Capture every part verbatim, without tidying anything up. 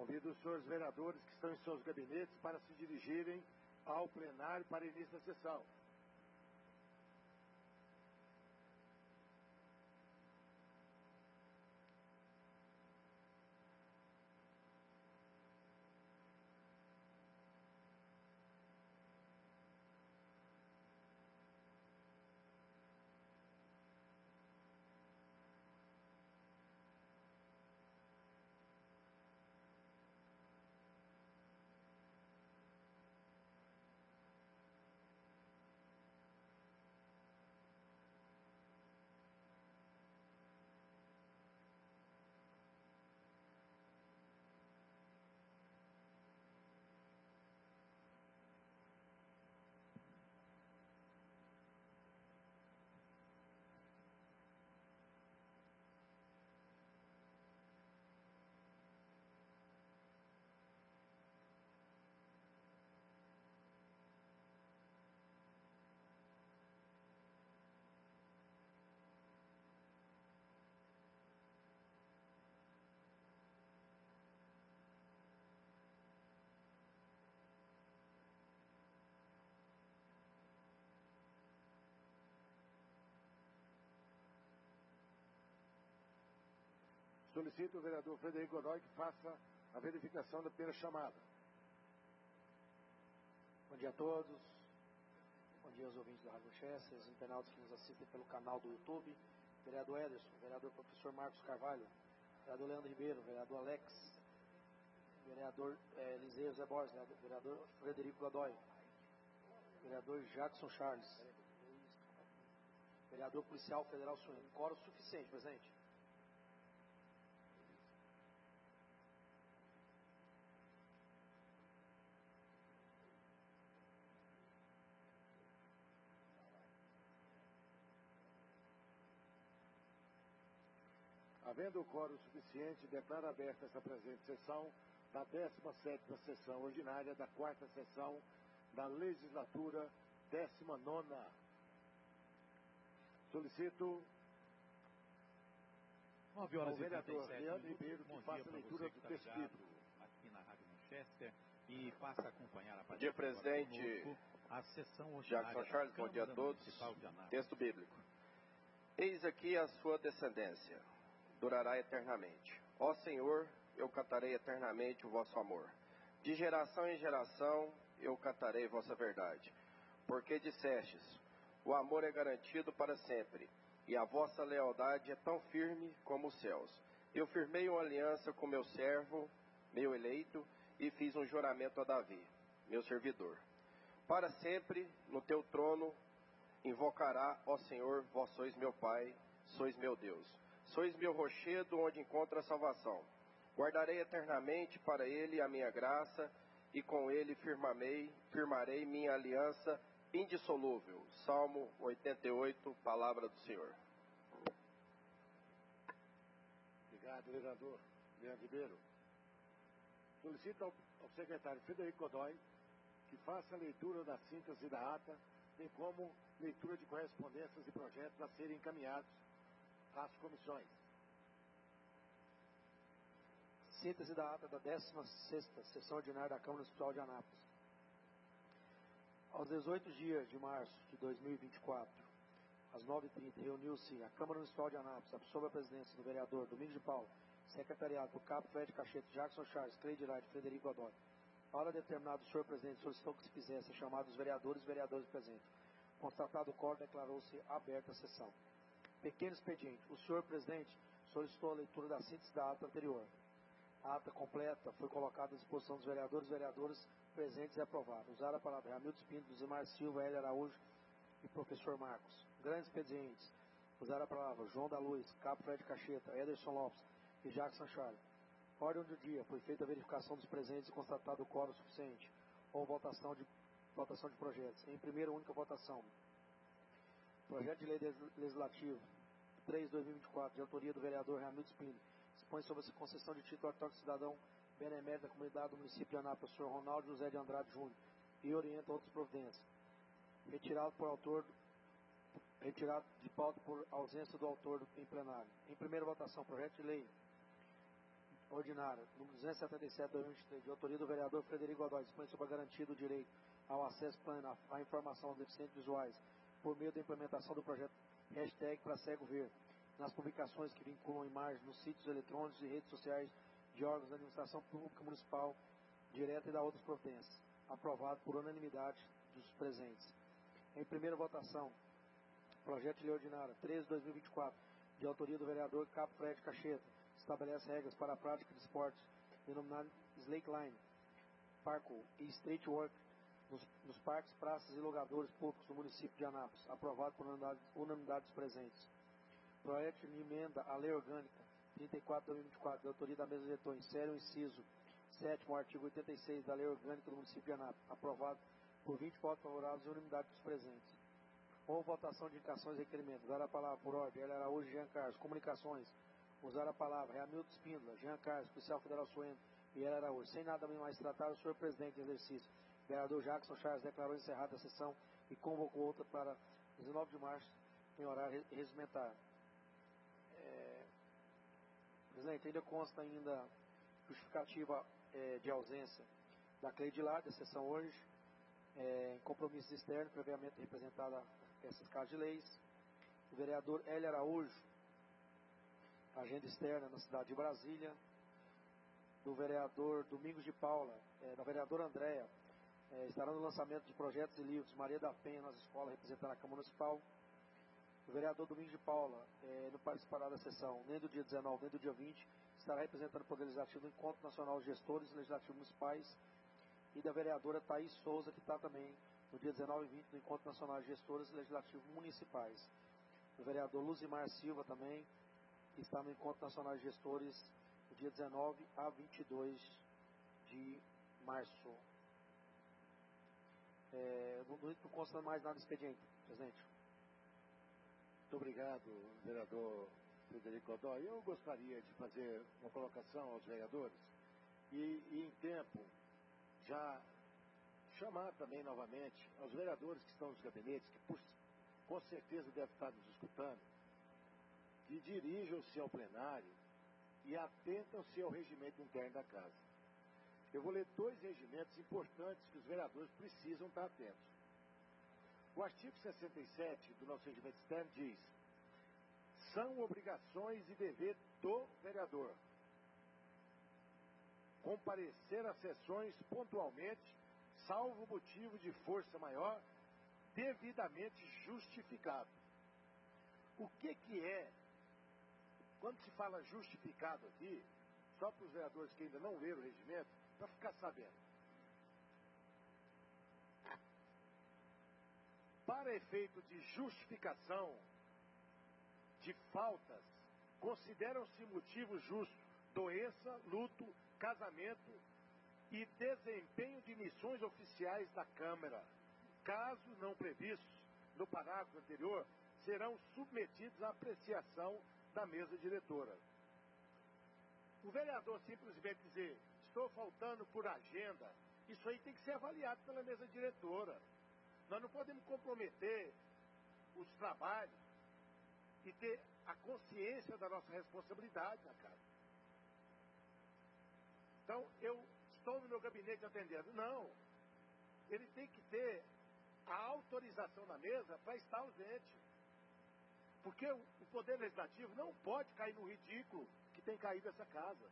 Convido os senhores vereadores que estão em seus gabinetes para se dirigirem ao plenário para início da sessão. Solicito o vereador Frederico Godoy que faça a verificação da primeira chamada. Bom dia a todos. Bom dia aos ouvintes da Rádio Manchester, os internautas que nos assistem pelo canal do YouTube. Vereador Ederson, vereador professor Marcos Carvalho, vereador Leandro Ribeiro, vereador Alex, vereador eh, Eliseu Zé Borges, vereador Frederico Godoy, vereador Jackson Charles, vereador policial federal Suíno. Quórum suficiente, presente. Havendo o quórum suficiente, declaro aberta essa presente sessão da décima sétima sessão ordinária da quarta sessão da legislatura décima nona. Solicito nove horas ao vereador e Leandro Ribeiro que faça a leitura do texto bíblico. Aqui na Rádio Manchester e passa a acompanhar a Bom dia, presidente a sessão Jackson Charles, bom dia a todos. Texto bíblico. Eis aqui a sua descendência, durará eternamente. Ó Senhor, eu cantarei eternamente o vosso amor. De geração em geração eu cantarei vossa verdade. Porque dissestes, o amor é garantido para sempre, e a vossa lealdade é tão firme como os céus. Eu firmei uma aliança com meu servo, meu eleito, e fiz um juramento a Davi, meu servidor. Para sempre, no teu trono, invocará, ó Senhor, vós sois meu Pai, sois meu Deus. Sois meu rochedo onde encontra a salvação. Guardarei eternamente para ele a minha graça, e com ele firmarei, firmarei minha aliança indissolúvel. Salmo oitenta e oito, palavra do Senhor. Obrigado, vereador Leandro Ribeiro. Solicito ao, ao secretário Frederico Godoy que faça a leitura da síntese da ata, bem como leitura de correspondências e projetos a serem encaminhados às comissões. Síntese da ata da décima sexta sessão ordinária da Câmara Municipal de Anápolis. Aos dezoito dias de março de dois mil e vinte e quatro, às nove e trinta, reuniu-se a Câmara Municipal de Anápolis, sob a presidência do vereador Domingos de Paulo, secretariado do Cabo Fred Cacheta, Jackson Charles, Cleide Wright e Frederico Godoy. A hora determinada, o senhor presidente solicitou que se fizesse a chamada dos vereadores e vereadores presentes. Constatado o quórum, declarou-se aberta a sessão. Pequeno expediente. O senhor presidente solicitou a leitura da síntese da ata anterior. A ata completa foi colocada à disposição dos vereadores e vereadoras presentes e aprovada. Usar a palavra Hamilton Espíndola, Zimar Silva, Hélio Araújo e professor Marcos. Grandes expedientes. Usar a palavra João da Luz, Cabo Fred Cacheta, Ederson Lopes e Jackson Charles. Ordem do dia. Foi feita a verificação dos presentes e constatado o quórum suficiente. Ou votação de, votação de projetos. Em primeira e única votação. Projeto de lei legislativo três de dois mil e vinte e quatro, de autoria do vereador Hamilton Espíndola, expõe sobre a concessão de título autógrafo cidadão benemérito da comunidade do município de Anápolis, professor Ronaldo José de Andrade Júnior, e orienta outras providências. Retirado por autor, retirado de pauta por ausência do autor do, em plenário. Em primeira votação, projeto de lei ordinária, número duzentos e setenta e sete, dois mil e vinte e três, de autoria do vereador Frederico Godoy, dispõe sobre a garantia do direito ao acesso pleno à informação aos deficientes visuais, por meio da implementação do projeto hashtag para cego ver, nas publicações que vinculam imagens nos sítios eletrônicos e redes sociais de órgãos da administração pública municipal, direta e da outras providências. Aprovado por unanimidade dos presentes. Em primeira votação, projeto de lei ordinária treze de dois mil e vinte e quatro, de autoria do vereador Capo Fred Cacheta, estabelece regras para a prática de esportes denominado slackline, parkour e street work nos, nos parques, praças e logadores públicos do município de Anápolis, aprovado por unanimidade, unanimidade dos presentes. Projeto de emenda à lei orgânica trinta e quatro de dois mil e vinte e quatro, de autoria da mesa diretora, insere o inciso sétimo, artigo oitenta e seis da lei orgânica do município de Anápolis, aprovado por vinte votos favoráveis e unanimidade dos presentes. Houve votação de indicações e requerimentos. Usar a palavra por ordem, Hélio Araújo e Jean Carlos. Comunicações. Usar a palavra, Ramildo Espíndola, Jean Carlos, Policial Federal Sueno e Hélio Araújo. Sem nada mais tratar, o senhor presidente de exercício, vereador Jackson Charles, declarou encerrada a sessão e convocou outra para dezenove de março, em horário regimentar. É... Presidente, ainda consta ainda justificativa é, de ausência da Cleide Lar, da sessão hoje, é, em compromissos externos, previamente representada essas casas de leis. O vereador Hélio Araújo, agenda externa na cidade de Brasília. Do vereador Domingos de Paula, é, da vereadora Andréa, é, estará no lançamento de projetos e livros Maria da Penha nas escolas, representando a Câmara Municipal. O vereador Domingos de Paula é, não participará da sessão nem do dia dezenove nem do dia vinte, estará representando o Poder Legislativo no Encontro Nacional de Gestores e Legislativos Municipais. E da vereadora Thaís Souza, que está também no dia dezenove e vinte no Encontro Nacional de Gestores e Legislativos Municipais. O vereador Luzimar Silva também, que está no Encontro Nacional de Gestores do dia dezenove a vinte e dois de março. É, não, não consta mais nada do expediente, presidente. Muito obrigado, vereador Frederico Godoy. Eu gostaria de fazer uma colocação aos vereadores e, e em tempo, já chamar também novamente aos vereadores que estão nos gabinetes, que por, com certeza devem estar nos escutando, que dirijam-se ao plenário e atentam-se ao regimento interno da casa. Eu vou ler dois regimentos importantes que os vereadores precisam estar atentos. O artigo sessenta e sete do nosso regimento externo diz: são obrigações e dever do vereador comparecer às sessões pontualmente, salvo motivo de força maior, devidamente justificado. O que que é, quando se fala justificado aqui, só para os vereadores que ainda não leram o regimento, para ficar sabendo. Para efeito de justificação de faltas, consideram-se motivos justos doença, luto, casamento e desempenho de missões oficiais da Câmara. Caso não previstos no parágrafo anterior, serão submetidos à apreciação da mesa diretora. O vereador simplesmente dizer, estou faltando por agenda, isso aí tem que ser avaliado pela mesa diretora. Nós não podemos comprometer os trabalhos e ter a consciência da nossa responsabilidade na casa. Então, eu estou no meu gabinete atendendo. Não. Ele tem que ter a autorização da mesa para estar ausente. Porque o, o Poder Legislativo não pode cair no ridículo que tem caído essa casa.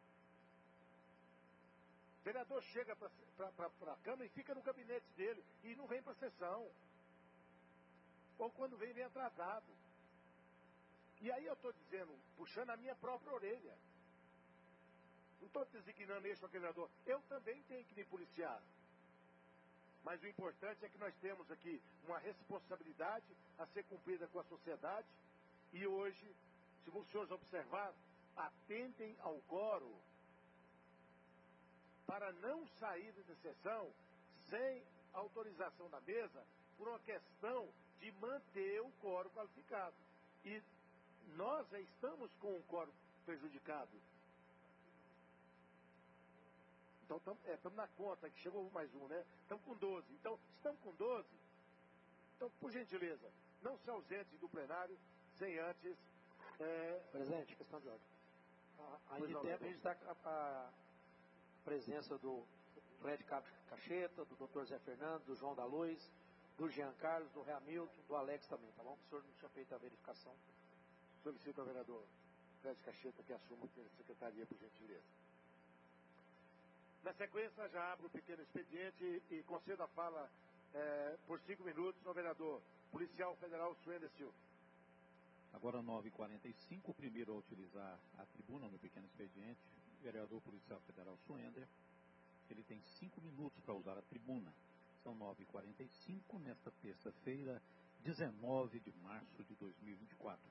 O vereador chega para a Câmara e fica no gabinete dele e não vem para a sessão. Ou quando vem, vem atrasado. E aí eu estou dizendo, puxando a minha própria orelha. Não estou designando este ou aquele vereador. Eu também tenho que me policiar. Mas o importante é que nós temos aqui uma responsabilidade a ser cumprida com a sociedade. E hoje, se os senhores observar, atentem ao quórum para não sair da sessão sem autorização da mesa por uma questão de manter o quórum qualificado. E nós já estamos com o quórum prejudicado. Então estamos é, na conta, que chegou mais um, né? Estamos com doze. Então, estamos com doze. Então, por gentileza, não se ausente do plenário sem antes... É... Presidente, questão de ordem. Ainda em tempo a gente está com a presença do Fred Cacheta, do doutor Zé Fernando, do João da Luz, do Jean Carlos, do Rei Hamilton, do Alex também, tá bom? O senhor não tinha feito a verificação. Solicito ao vereador Fred Cacheta que assuma a secretaria, por gentileza. Na sequência, já abro o pequeno expediente e concedo a fala é, por cinco minutos ao vereador policial federal Suender Silva. Agora nove e quarenta e cinco, o primeiro a utilizar a tribuna no pequeno expediente, vereador policial federal Suender. Ele tem cinco minutos para usar a tribuna. São nove e quarenta e cinco, nesta terça-feira, dezenove de março de dois mil e vinte e quatro.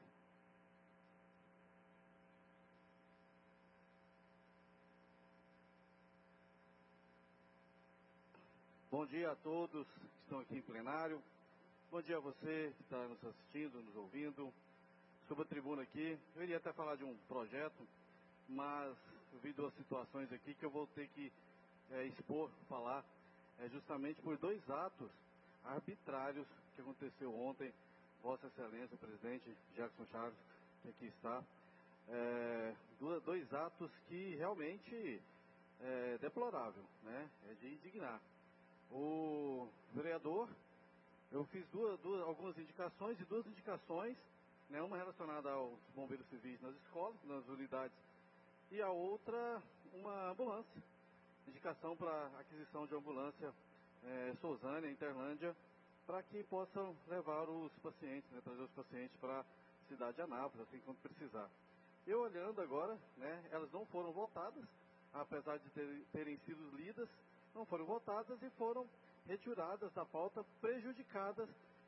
Bom dia a todos que estão aqui em plenário. Bom dia a você que está nos assistindo, nos ouvindo. Sobre a tribuna aqui, eu iria até falar de um projeto, mas eu vi duas situações aqui que eu vou ter que é, expor, falar, é, justamente por dois atos arbitrários que aconteceu ontem. Vossa Excelência, o presidente Jackson Chaves, que aqui está, é, dois atos que realmente é deplorável, né? É de indignar. O vereador, eu fiz duas, duas, algumas indicações e duas indicações, né, uma relacionada aos bombeiros civis nas escolas, nas unidades, e a outra, uma ambulância. Indicação para aquisição de ambulância é, Sousânia, Interlândia, para que possam levar os pacientes, né, trazer os pacientes para a cidade de Anápolis, assim quando precisar. Eu olhando agora, né, elas não foram votadas, apesar de ter, terem sido lidas, não foram votadas e foram retiradas da pauta, prejudicadas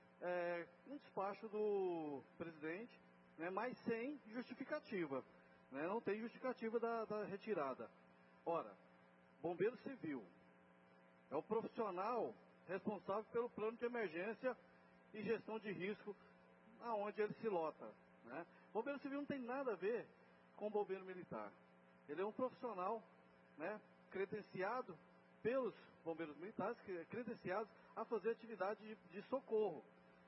é, um despacho do presidente, né, mas sem justificativa. Né, não tem justificativa da, da retirada. Ora, bombeiro civil é o profissional responsável pelo plano de emergência e gestão de risco aonde ele se lota. Né? Bombeiro civil não tem nada a ver com bombeiro militar. Ele é um profissional, né, credenciado pelos bombeiros militares, credenciados a fazer atividade de, de socorro.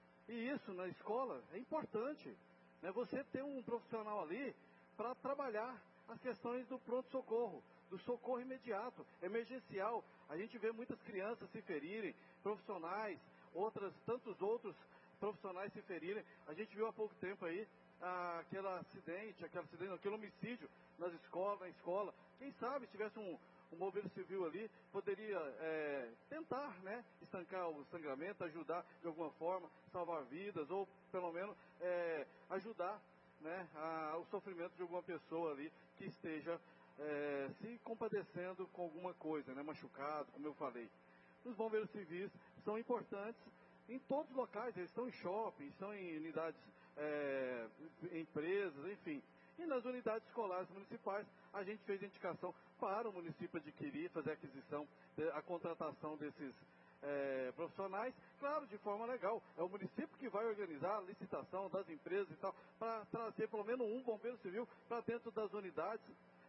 E isso na escola é importante, né? Você ter um profissional ali para trabalhar as questões do pronto-socorro, do socorro imediato, emergencial. A gente vê muitas crianças se ferirem, profissionais, outras, tantos outros profissionais se ferirem. A gente viu há pouco tempo aí ah, aquele acidente, aquele acidente, aquele homicídio nas escolas, na escola. Quem sabe se tivesse um um bombeiro civil ali, poderia é, tentar, né, estancar o sangramento, ajudar de alguma forma, salvar vidas, ou pelo menos é, ajudar, né, a, o sofrimento de alguma pessoa ali que esteja é, se compadecendo com alguma coisa, né, machucado, como eu falei. Os bombeiros civis são importantes em todos os locais, eles estão em shopping, estão em unidades, é, em empresas, enfim. E nas unidades escolares municipais, a gente fez indicação para o município adquirir, fazer a aquisição, a contratação desses é, profissionais, claro, de forma legal. É o município que vai organizar a licitação das empresas e tal, para trazer pelo menos um bombeiro civil para dentro das unidades.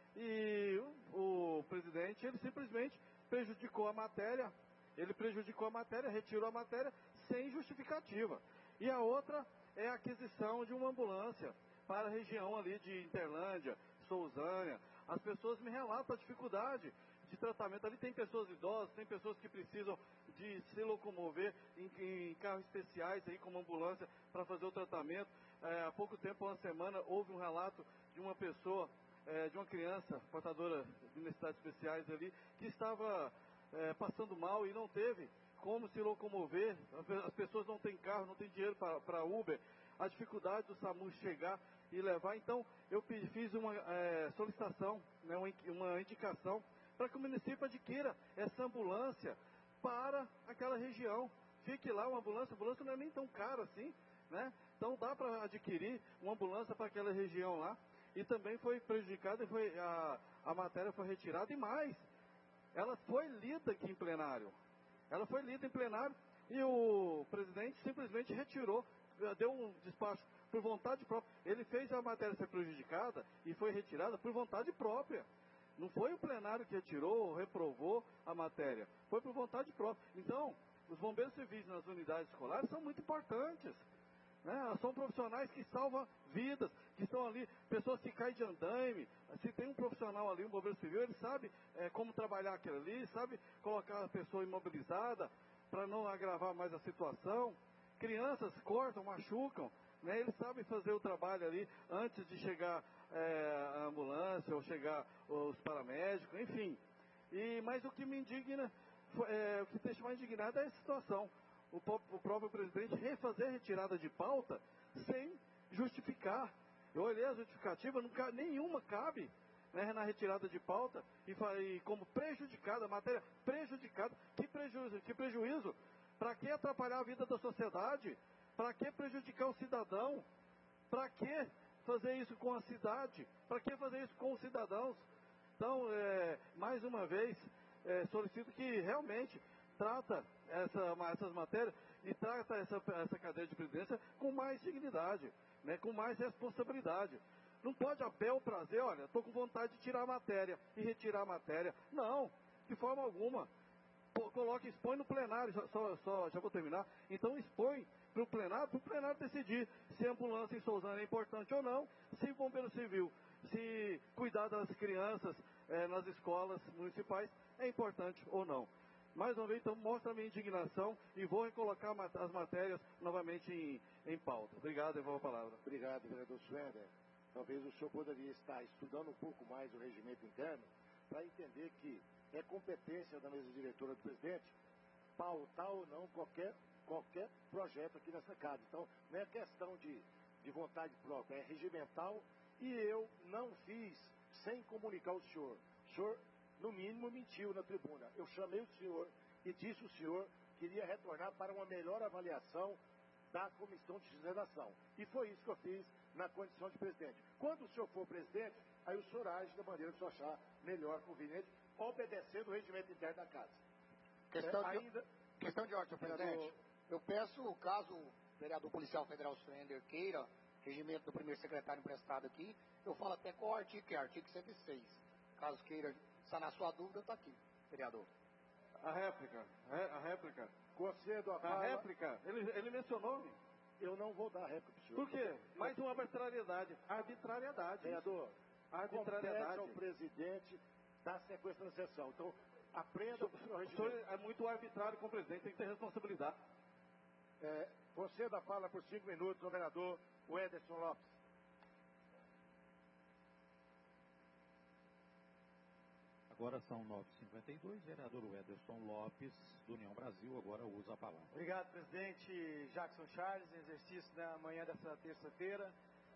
E o, o presidente, ele simplesmente prejudicou a matéria, ele prejudicou a matéria, retirou a matéria sem justificativa. E a outra é a aquisição de uma ambulância para a região ali de Interlândia, Sousânia. As pessoas me relatam a dificuldade de tratamento. Ali tem pessoas idosas, tem pessoas que precisam de se locomover em, em carros especiais, aí, como ambulância, para fazer o tratamento. É, há pouco tempo, uma semana, houve um relato de uma pessoa, é, de uma criança portadora de necessidades especiais ali, que estava é, passando mal e não teve como se locomover. As pessoas não têm carro, não têm dinheiro para Uber. A dificuldade do SAMU chegar e levar. Então, eu fiz uma é, solicitação, né, uma indicação, para que o município adquira essa ambulância para aquela região. Fique lá uma ambulância, a ambulância não é nem tão cara assim, né? Então, dá para adquirir uma ambulância para aquela região lá. E também foi prejudicada, e foi, a, a matéria foi retirada, e mais, ela foi lida aqui em plenário. Ela foi lida em plenário e o presidente simplesmente retirou, deu um despacho por vontade própria. Ele fez a matéria ser prejudicada e foi retirada por vontade própria. Não foi o plenário que retirou ou reprovou a matéria. Foi por vontade própria. Então, os bombeiros civis nas unidades escolares são muito importantes. Né? São profissionais que salvam vidas, que estão ali, pessoas que caem de andaime. Se tem um profissional ali, um bombeiro civil, ele sabe é, como trabalhar aquilo ali, sabe colocar a pessoa imobilizada para não agravar mais a situação. Crianças cortam, machucam, né? Eles sabem fazer o trabalho ali antes de chegar é, a ambulância ou chegar os paramédicos, enfim. E, mas o que me indigna, é, o que deixa mais indignado é a situação. O, o próprio presidente refazer a retirada de pauta sem justificar. Eu olhei a justificativa, nunca, nenhuma cabe, né, na retirada de pauta e, e como prejudicada, a matéria prejudicada. Que prejuízo? Que prejuízo? Para que atrapalhar a vida da sociedade? Para que prejudicar o cidadão? Para que fazer isso com a cidade? Para que fazer isso com os cidadãos? Então, é, mais uma vez, é, solicito que realmente trata essa, essas matérias e trata essa, essa cadeia de presidência com mais dignidade, né, com mais responsabilidade. Não pode a bel prazer, olha, estou com vontade de tirar a matéria e retirar a matéria. Não, de forma alguma. Coloque, expõe no plenário, só, só, já vou terminar. Então expõe para o plenário, para o plenário decidir se a ambulância em Sousânia é importante ou não, se o bombeiro civil, se cuidar das crianças é, nas escolas municipais é importante ou não. Mais uma vez, então, mostra a minha indignação e vou recolocar as matérias novamente em, em pauta. Obrigado, eu vou a palavra. Obrigado, vereador Suender. Talvez o senhor poderia estar estudando um pouco mais o regimento interno para entender que é competência da mesa diretora do presidente pautar ou não qualquer, qualquer projeto aqui nessa casa. Então, não é questão de, de vontade própria, é regimental e eu não fiz sem comunicar o senhor. O senhor, no mínimo, mentiu na tribuna. Eu chamei o senhor e disse o senhor que iria retornar para uma melhor avaliação da comissão de fiscalização. E foi isso que eu fiz na condição de presidente. Quando o senhor for presidente, aí o senhor age da maneira que o senhor achar melhor, conveniente, obedecendo o regimento interno da casa. Questão, é, de, ainda... questão de ordem, senhor presidente. Eu peço, caso o vereador policial federal Suender queira, regimento do primeiro secretário emprestado aqui, eu falo até qual artigo que é, artigo cento e seis. Caso queira sanar sua dúvida, está aqui, vereador. A réplica, a réplica. Concedo a A fala... réplica, ele, ele mencionou-me. Eu não vou dar réplica para o senhor. Por quê? Mais uma arbitrariedade. Arbitrariedade. Vereador, arbitrariedade. compete ao presidente dar sequência na sessão. Então, aprenda o senhor regimento. O senhor é muito arbitrário com o presidente, tem que ter responsabilidade. É, concedo a fala por cinco minutos ao vereador Ederson Lopes. Agora são nove e cinquenta e dois, vereador Ederson Lopes, do União Brasil, agora usa a palavra. Obrigado, presidente Jackson Charles, em exercício na manhã dessa terça-feira.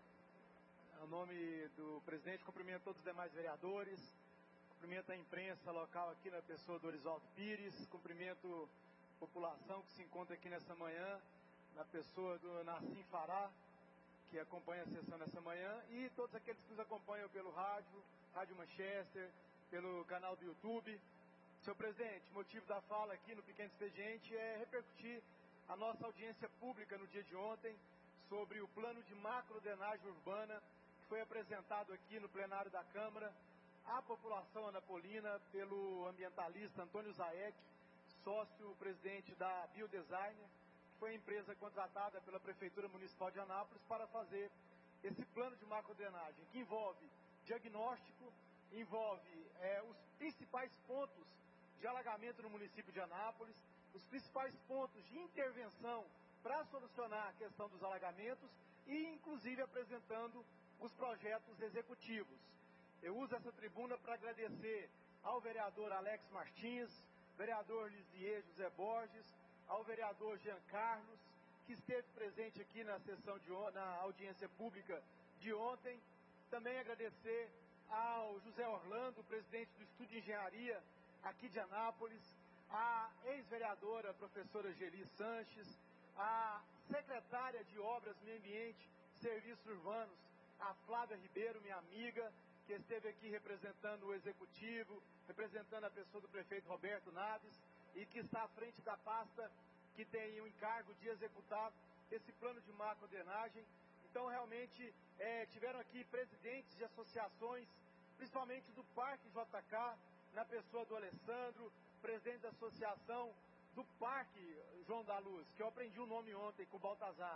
Ao nome do presidente, cumprimento todos os demais vereadores, cumprimento a imprensa local aqui na pessoa do Orivaldo Pires, cumprimento a população que se encontra aqui nessa manhã, na pessoa do Nassim Fará, que acompanha a sessão nessa manhã, e todos aqueles que nos acompanham pelo rádio, Rádio Manchester, pelo canal do YouTube. Senhor presidente, o motivo da fala aqui no Pequeno Expediente é repercutir a nossa audiência pública no dia de ontem sobre o plano de macrodenagem urbana que foi apresentado aqui no plenário da Câmara à população anapolina pelo ambientalista Antônio Zaek, sócio-presidente da Biodesign, que foi a empresa contratada pela Prefeitura Municipal de Anápolis para fazer esse plano de macrodenagem, que envolve diagnóstico, envolve é, os principais pontos de alagamento no município de Anápolis, os principais pontos de intervenção para solucionar a questão dos alagamentos e, inclusive, apresentando os projetos executivos. Eu uso essa tribuna para agradecer ao vereador Alex Martins, vereador Lisier José Borges, ao vereador Jean Carlos, que esteve presente aqui na sessão de na audiência pública de ontem. Também agradecer ao José Orlando, presidente do Estudo de Engenharia aqui de Anápolis, a ex-vereadora a professora Geli Sanches, a secretária de Obras, Meio Ambiente e Serviços Urbanos, a Flávia Ribeiro, minha amiga, que esteve aqui representando o Executivo, representando a pessoa do prefeito Roberto Naves, e que está à frente da pasta que tem o encargo de executar esse plano de macrodrenagem. Então, realmente, é, tiveram aqui presidentes de associações, principalmente do Parque J K, na pessoa do Alessandro, presidente da associação do Parque João da Luz, que eu aprendi o nome ontem com o Baltazar,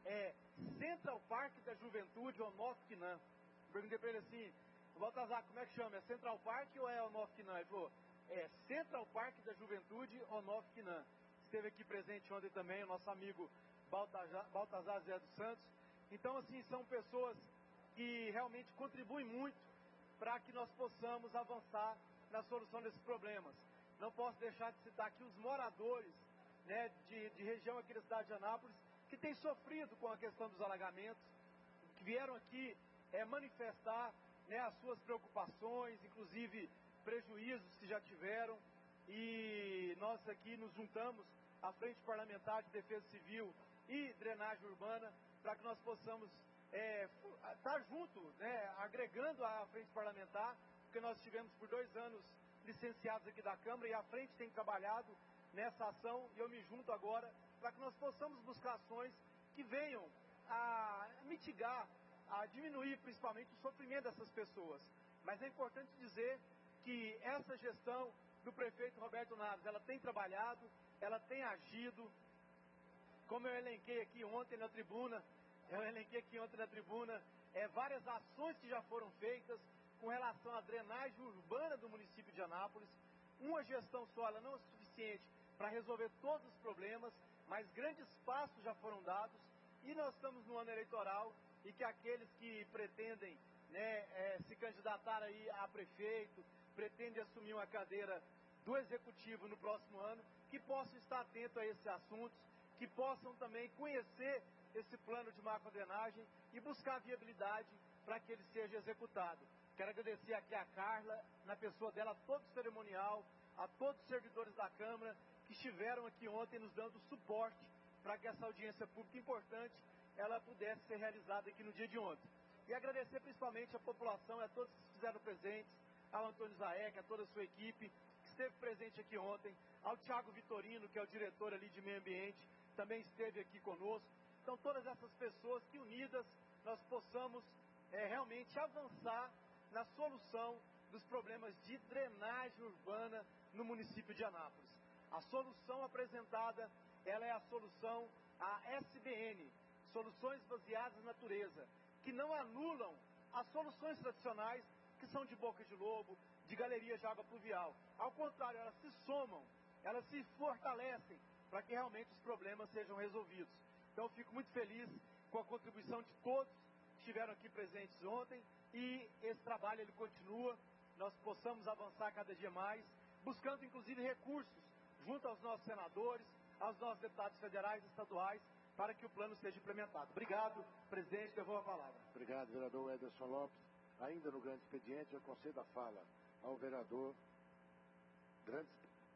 é Central Park da Juventude ou Novo Quinã. Perguntei para ele assim, Baltazar, como é que chama? É Central Park ou é o Novo Quinã? Ele falou, é Central Park da Juventude ou Novo Quinã. Esteve aqui presente ontem também o nosso amigo Baltazar, Baltazar Zé dos Santos. Então, assim, são pessoas que realmente contribuem muito para que nós possamos avançar na solução desses problemas. Não posso deixar de citar aqui os moradores, né, de, de região aqui da cidade de Anápolis, que têm sofrido com a questão dos alagamentos, que vieram aqui é, manifestar, né, as suas preocupações, inclusive prejuízos que já tiveram, e nós aqui nos juntamos à Frente Parlamentar de Defesa Civil e Drenagem Urbana para que nós possamos é, estar junto, né, agregando à Frente Parlamentar, porque nós estivemos por dois anos licenciados aqui da Câmara e a Frente tem trabalhado nessa ação e eu me junto agora para que nós possamos buscar ações que venham a mitigar, a diminuir principalmente o sofrimento dessas pessoas. Mas é importante dizer que essa gestão do prefeito Roberto Naves, ela tem trabalhado, ela tem agido, como eu elenquei aqui ontem na tribuna, eu elenquei aqui ontem na tribuna, é, várias ações que já foram feitas com relação à drenagem urbana do município de Anápolis. Uma gestão só, ela não é suficiente para resolver todos os problemas, mas grandes passos já foram dados e nós estamos no ano eleitoral e que aqueles que pretendem, né, é, se candidatar aí a prefeito, pretendem assumir uma cadeira do executivo no próximo ano, que possam estar atentos a esses assuntos, que possam também conhecer esse plano de macrodrenagem e buscar viabilidade para que ele seja executado. Quero agradecer aqui a Carla, na pessoa dela, a todo o cerimonial, a todos os servidores da Câmara que estiveram aqui ontem nos dando suporte para que essa audiência pública importante ela pudesse ser realizada aqui no dia de ontem. E agradecer principalmente a população e a todos que estiveram presentes, ao Antônio Zaek, a toda a sua equipe que esteve presente aqui ontem, ao Thiago Vitorino, que é o diretor ali de meio ambiente, também esteve aqui conosco. Então todas essas pessoas que unidas nós possamos é, realmente avançar na solução dos problemas de drenagem urbana no município de Anápolis. A solução apresentada, ela é a solução, a S B N, Soluções Baseadas na Natureza, que não anulam as soluções tradicionais que são de boca de lobo, de galeria de água pluvial. Ao contrário, elas se somam, elas se fortalecem para que realmente os problemas sejam resolvidos. Então eu fico muito feliz com a contribuição de todos que estiveram aqui presentes ontem e esse trabalho ele continua, nós possamos avançar cada dia mais, buscando inclusive recursos junto aos nossos senadores, aos nossos deputados federais e estaduais, para que o plano seja implementado. Obrigado, presidente, devolvo a palavra. Obrigado, vereador Ederson Lopes. Ainda no grande expediente, eu concedo a fala ao vereador grande...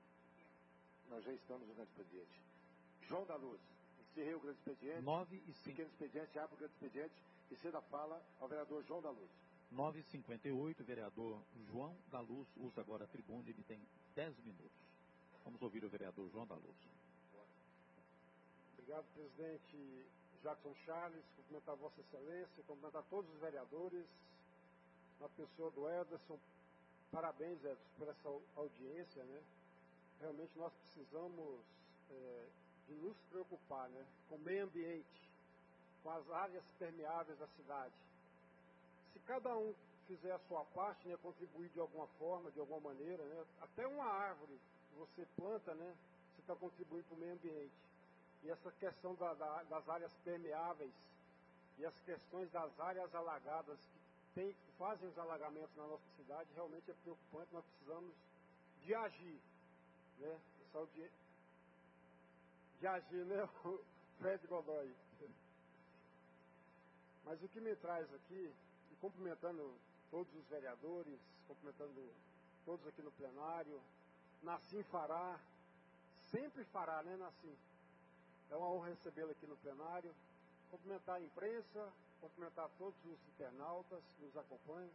Nós já estamos no grande expediente. João da Luz. Encerrei o grande expediente. nove e cinco. Pequeno expediente, abre o grande expediente e cedo a fala ao vereador João da Luz. nove e cinquenta e oito, vereador João da Luz usa agora a tribuna, ele tem dez minutos. Vamos ouvir o vereador João da Luz. Obrigado, presidente Jackson Charles, cumprimentar Vossa Excelência, cumprimentar todos os vereadores, na pessoa do Ederson. Parabéns, Ederson, por essa audiência, né? Realmente nós precisamos é, de nos preocupar, né, com o meio ambiente, com as áreas permeáveis da cidade. Se cada um fizer a sua parte, né, contribuir de alguma forma, de alguma maneira, né, até uma árvore que você planta, né, você está contribuindo para o meio ambiente. E essa questão da, da, das áreas permeáveis e as questões das áreas alagadas que, tem, que fazem os alagamentos na nossa cidade realmente é preocupante. Nós precisamos de agir, né? Só de, de agir, né? O Fred Godoy. Mas o que me traz aqui, e cumprimentando todos os vereadores, cumprimentando todos aqui no plenário, Nassim fará, sempre fará, né, Nassim? É uma honra recebê-lo aqui no plenário, cumprimentar a imprensa, cumprimentar todos os internautas que nos acompanham.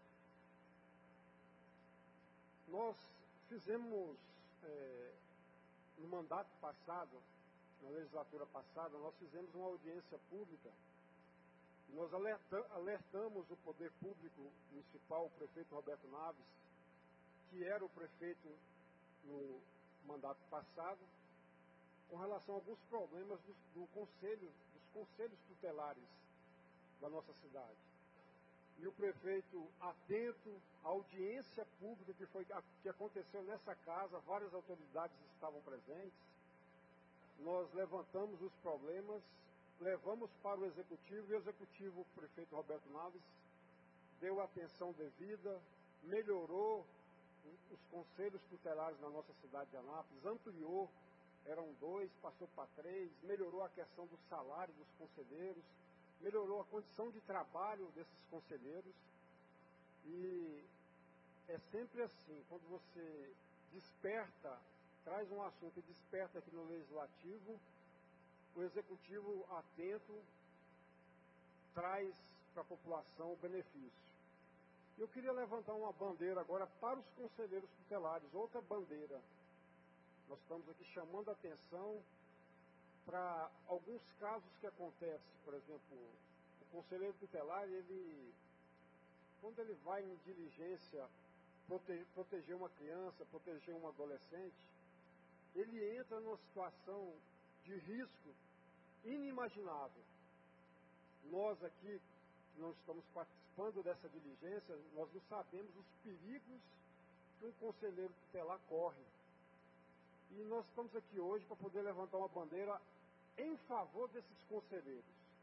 Nós fizemos, é, no mandato passado, na legislatura passada, nós fizemos uma audiência pública e nós alerta, alertamos o poder público municipal, o prefeito Roberto Naves, que era o prefeito no mandato passado, com relação a alguns problemas do, do Conselho dos conselhos tutelares da nossa cidade. E o prefeito, atento à audiência pública que, foi, que aconteceu nessa casa, várias autoridades estavam presentes, nós levantamos os problemas, levamos para o Executivo, e o Executivo, o prefeito Roberto Naves, deu atenção devida, melhorou os conselhos tutelares na nossa cidade de Anápolis, ampliou, eram dois, passou para três, melhorou a questão do salário dos conselheiros, melhorou a condição de trabalho desses conselheiros. E é sempre assim, quando você desperta, traz um assunto e desperta aqui no Legislativo, o Executivo atento traz para a população o benefício. Eu queria levantar uma bandeira agora para os conselheiros tutelares, outra bandeira. Nós estamos aqui chamando a atenção para alguns casos que acontecem. Por exemplo, o conselheiro tutelar, ele, quando ele vai em diligência prote, proteger uma criança, proteger um adolescente, ele entra numa situação de risco inimaginável. Nós aqui, que não estamos participando dessa diligência, nós não sabemos os perigos que um conselheiro tutelar corre. E nós estamos aqui hoje para poder levantar uma bandeira em favor desses conselheiros,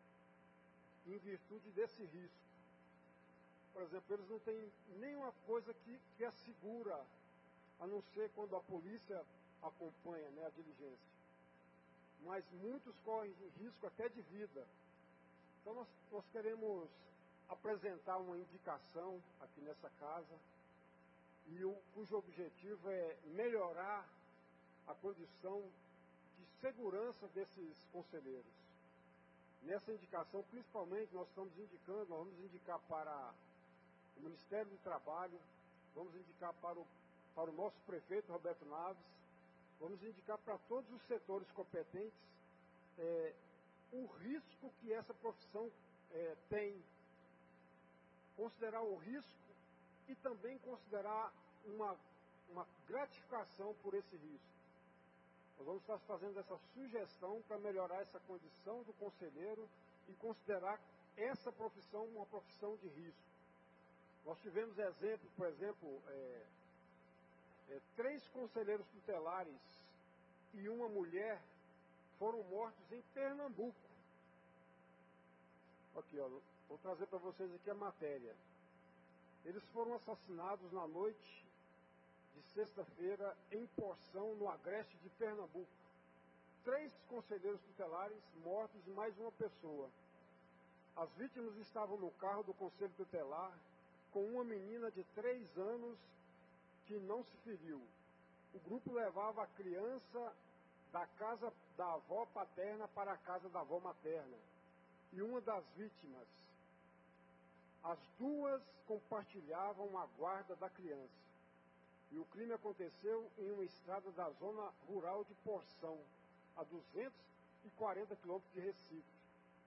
em virtude desse risco. Por exemplo, eles não têm nenhuma coisa que, que assegura, a não ser quando a polícia acompanha, né, a diligência. Mas muitos correm risco até de vida. Então nós, nós queremos apresentar uma indicação aqui nessa casa, e o, cujo objetivo é melhorar a condição de segurança desses conselheiros. Nessa indicação, principalmente, nós estamos indicando, nós vamos indicar para o Ministério do Trabalho, vamos indicar para o, para o nosso prefeito Roberto Naves, vamos indicar para todos os setores competentes é, o risco que essa profissão é, tem, considerar o risco e também considerar uma, uma gratificação por esse risco. Nós vamos estar fazendo essa sugestão para melhorar essa condição do conselheiro e considerar essa profissão uma profissão de risco. Nós tivemos exemplo, por exemplo, é, é, três conselheiros tutelares e uma mulher foram mortos em Pernambuco. Aqui, ó, vou trazer para vocês aqui a matéria. Eles foram assassinados na noite de sexta-feira em Poção, no agreste de Pernambuco. Três conselheiros tutelares mortos e mais uma pessoa. As vítimas estavam no carro do conselho tutelar com uma menina de três anos que não se feriu. O grupo levava a criança da casa da avó paterna para a casa da avó materna. E uma das vítimas, as duas compartilhavam a guarda da criança. E o crime aconteceu em uma estrada da zona rural de Porção, a duzentos e quarenta quilômetros de Recife.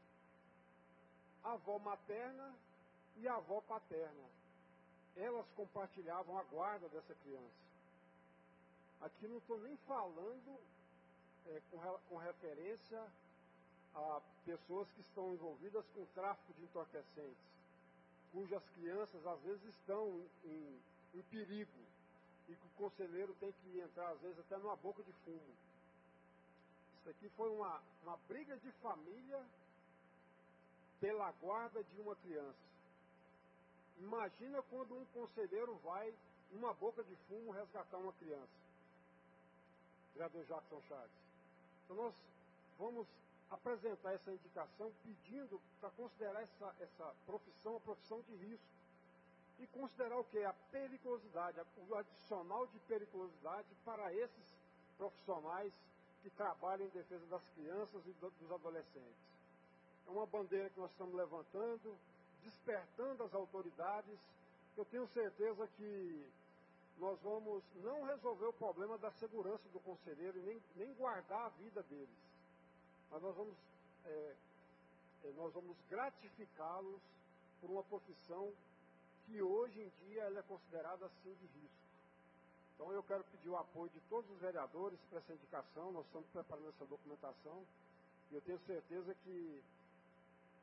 A avó materna e a avó paterna, elas compartilhavam a guarda dessa criança. Aqui não estou nem falando é, com, com referência a pessoas que estão envolvidas com tráfico de entorpecentes, cujas crianças às vezes estão em, em perigo, e que o conselheiro tem que entrar, às vezes, até numa boca de fumo. Isso aqui foi uma, uma briga de família pela guarda de uma criança. Imagina quando um conselheiro vai numa boca de fumo resgatar uma criança. Vereador Jackson Charles. Então nós vamos apresentar essa indicação pedindo para considerar essa, essa profissão uma profissão de risco. E considerar o que? A periculosidade, o adicional de periculosidade para esses profissionais que trabalham em defesa das crianças e dos adolescentes. É uma bandeira que nós estamos levantando, despertando as autoridades. Eu tenho certeza que nós vamos não resolver o problema da segurança do conselheiro, nem, nem guardar a vida deles. Mas nós vamos, é, nós vamos gratificá-los por uma profissão que hoje em dia ela é considerada assim de risco. Então eu quero pedir o apoio de todos os vereadores para essa indicação. Nós estamos preparando essa documentação e eu tenho certeza que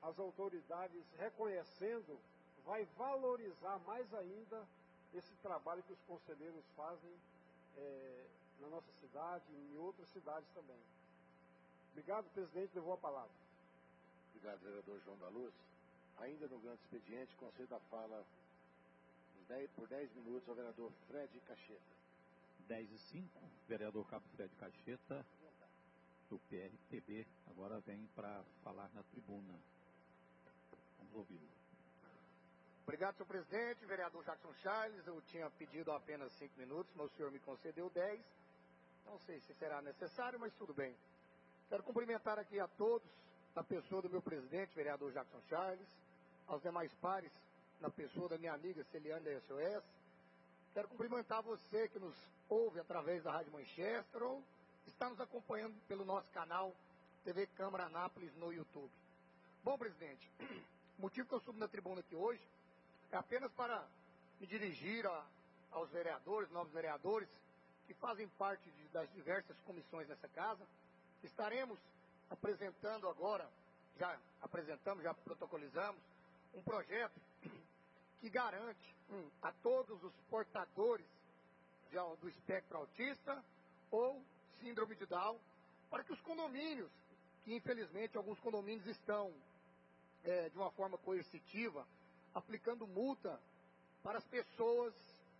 as autoridades reconhecendo, vai valorizar mais ainda esse trabalho que os conselheiros fazem é, na nossa cidade e em outras cidades também. Obrigado, presidente, levou a palavra. Obrigado, vereador João da Luz. Ainda no grande expediente, concedo a fala por dez minutos ao vereador Fred Cacheta. dez e cinco, vereador Cabo Fred Cacheta, do P R T B, agora vem para falar na tribuna. Vamos ouvi-lo. Obrigado, senhor presidente. Vereador Jackson Charles, eu tinha pedido apenas cinco minutos, mas o senhor me concedeu dez. Não sei se será necessário, mas tudo bem. Quero cumprimentar aqui a todos, na pessoa do meu presidente, vereador Jackson Charles, aos demais pares, na pessoa da minha amiga Celiane da S O S. Quero cumprimentar você que nos ouve através da Rádio Manchester ou está nos acompanhando pelo nosso canal T V Câmara Anápolis no YouTube. Bom, presidente, o motivo que eu subo na tribuna aqui hoje é apenas para me dirigir a, aos vereadores, novos vereadores, que fazem parte de, das diversas comissões dessa casa. Estaremos apresentando agora, já apresentamos, já protocolizamos, um projeto que garante hum, a todos os portadores de, do espectro autista ou síndrome de Down, para que os condomínios, que infelizmente alguns condomínios estão é, de uma forma coercitiva, aplicando multa para as pessoas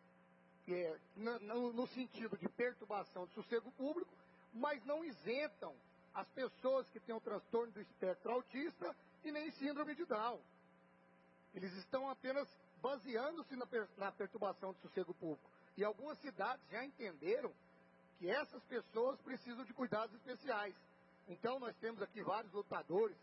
é, no, no sentido de perturbação de sossego público, mas não isentam as pessoas que têm o transtorno do espectro autista e nem síndrome de Down. Eles estão apenas baseando-se na, per, na perturbação de sossego público. E algumas cidades já entenderam que essas pessoas precisam de cuidados especiais. Então nós temos aqui vários lutadores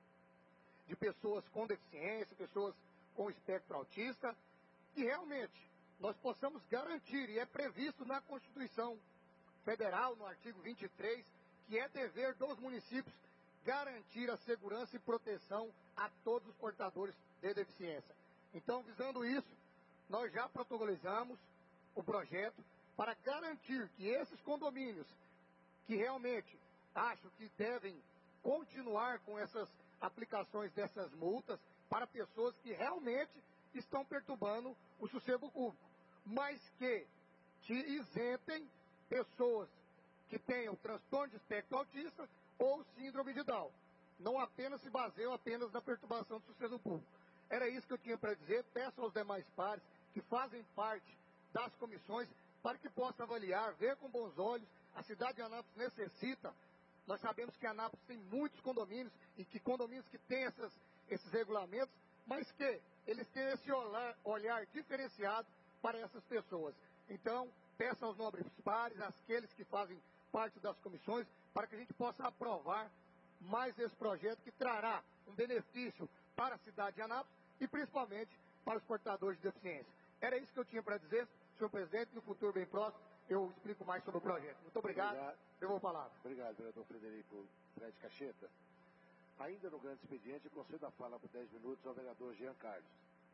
de pessoas com deficiência, pessoas com espectro autista, que realmente nós possamos garantir, e é previsto na Constituição Federal, no artigo vinte e três, que é dever dos municípios garantir a segurança e proteção a todos os portadores de deficiência. Então, visando isso, nós já protocolizamos o projeto para garantir que esses condomínios que realmente acham que devem continuar com essas aplicações dessas multas para pessoas que realmente estão perturbando o sossego público, mas que, que isentem pessoas que tenham transtorno de espectro autista ou síndrome de Down. Não apenas se baseiam apenas na perturbação do sossego público. Era isso que eu tinha para dizer. Peço aos demais pares que fazem parte das comissões para que possam avaliar, ver com bons olhos. A cidade de Anápolis necessita. Nós sabemos que Anápolis tem muitos condomínios e que condomínios que têm essas, esses regulamentos, mas que eles têm esse olhar, olhar diferenciado para essas pessoas. Então, peço aos nobres pares, àqueles que fazem parte das comissões, para que a gente possa aprovar mais esse projeto que trará um benefício para a cidade de Anápolis e principalmente para os portadores de deficiência. Era isso que eu tinha para dizer, senhor presidente. No futuro bem próximo eu explico mais sobre o projeto. Muito obrigado. obrigado. Eu vou falar. Obrigado, vereador Frederico Fred Cacheta. Ainda no grande expediente, concedo a fala por dez minutos ao vereador Jean Carlos.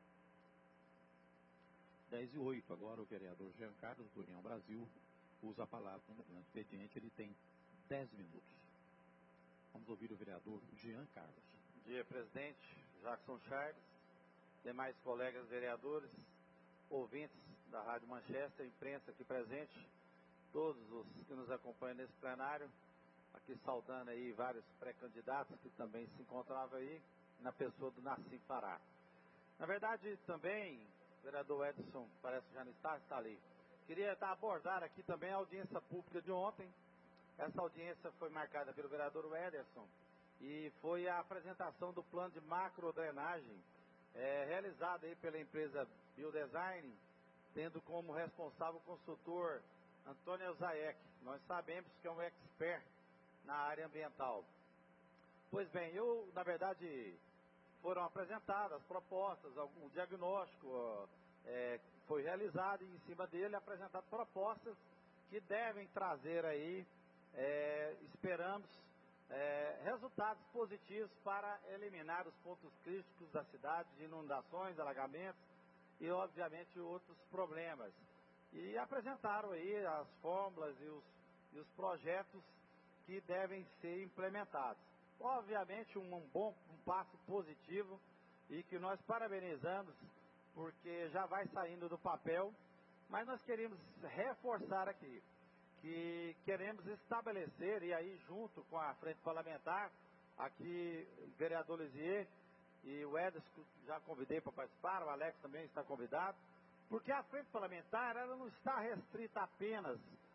dez e oito, agora o vereador Jean Carlos, do União Brasil, usa a palavra no grande expediente, ele tem dez minutos. Vamos ouvir o vereador Jean Carlos. Bom dia, presidente Jackson Charles, demais colegas vereadores, ouvintes da Rádio Manchester, imprensa aqui presente, todos os que nos acompanham nesse plenário, aqui saudando aí vários pré-candidatos que também se encontravam aí, na pessoa do Nassim Pará. Na verdade, também, o vereador Edson, parece que já não está, está ali. Queria abordar aqui também a audiência pública de ontem. Essa audiência foi marcada pelo vereador Ederson e foi a apresentação do plano de macrodrenagem é, realizado aí pela empresa Biodesign, tendo como responsável o consultor Antônio Zayek. Nós sabemos que é um expert na área ambiental. Pois bem, eu, na verdade, foram apresentadas propostas, algum diagnóstico é, foi realizado e em cima dele apresentado propostas que devem trazer aí, é, esperamos, é, resultados positivos para eliminar os pontos críticos da cidade, de inundações, alagamentos e, obviamente, outros problemas. E apresentaram aí as fórmulas e os, e os projetos que devem ser implementados. obviamente um, um bom um passo positivo e que nós parabenizamos, porque já vai saindo do papel, mas nós queremos reforçar aqui, que queremos estabelecer, e aí junto com a frente parlamentar, aqui o vereador Lisier e o Ederson, já convidei para participar, o Alex também está convidado, porque a frente parlamentar ela não está restrita apenas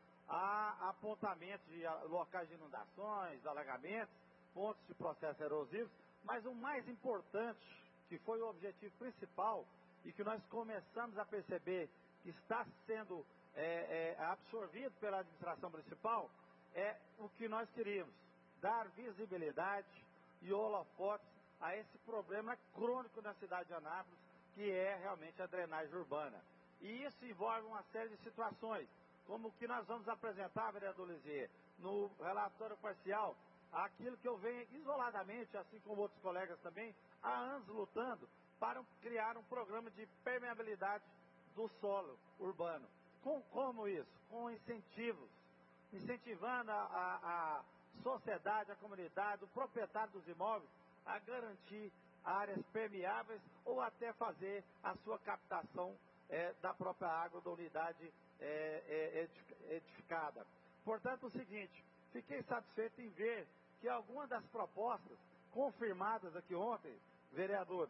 a apontamento de locais de inundações, alagamentos, pontos de processos erosivos, mas o mais importante, que foi o objetivo principal e que nós começamos a perceber que está sendo é, é, absorvido pela administração municipal, é o que nós queríamos, dar visibilidade e holofotes a esse problema crônico na cidade de Anápolis, que é realmente a drenagem urbana. E isso envolve uma série de situações, como o que nós vamos apresentar, vereador Lisier, no relatório parcial, aquilo que eu venho isoladamente, assim como outros colegas também, há anos lutando para criar um programa de permeabilidade do solo urbano. Com como isso? Com incentivos, incentivando a, a, a sociedade, a comunidade, o proprietário dos imóveis a garantir áreas permeáveis ou até fazer a sua captação é, da própria água da unidade é, é, edificada. Portanto, o seguinte, fiquei satisfeito em ver que algumas das propostas confirmadas aqui ontem, vereadores,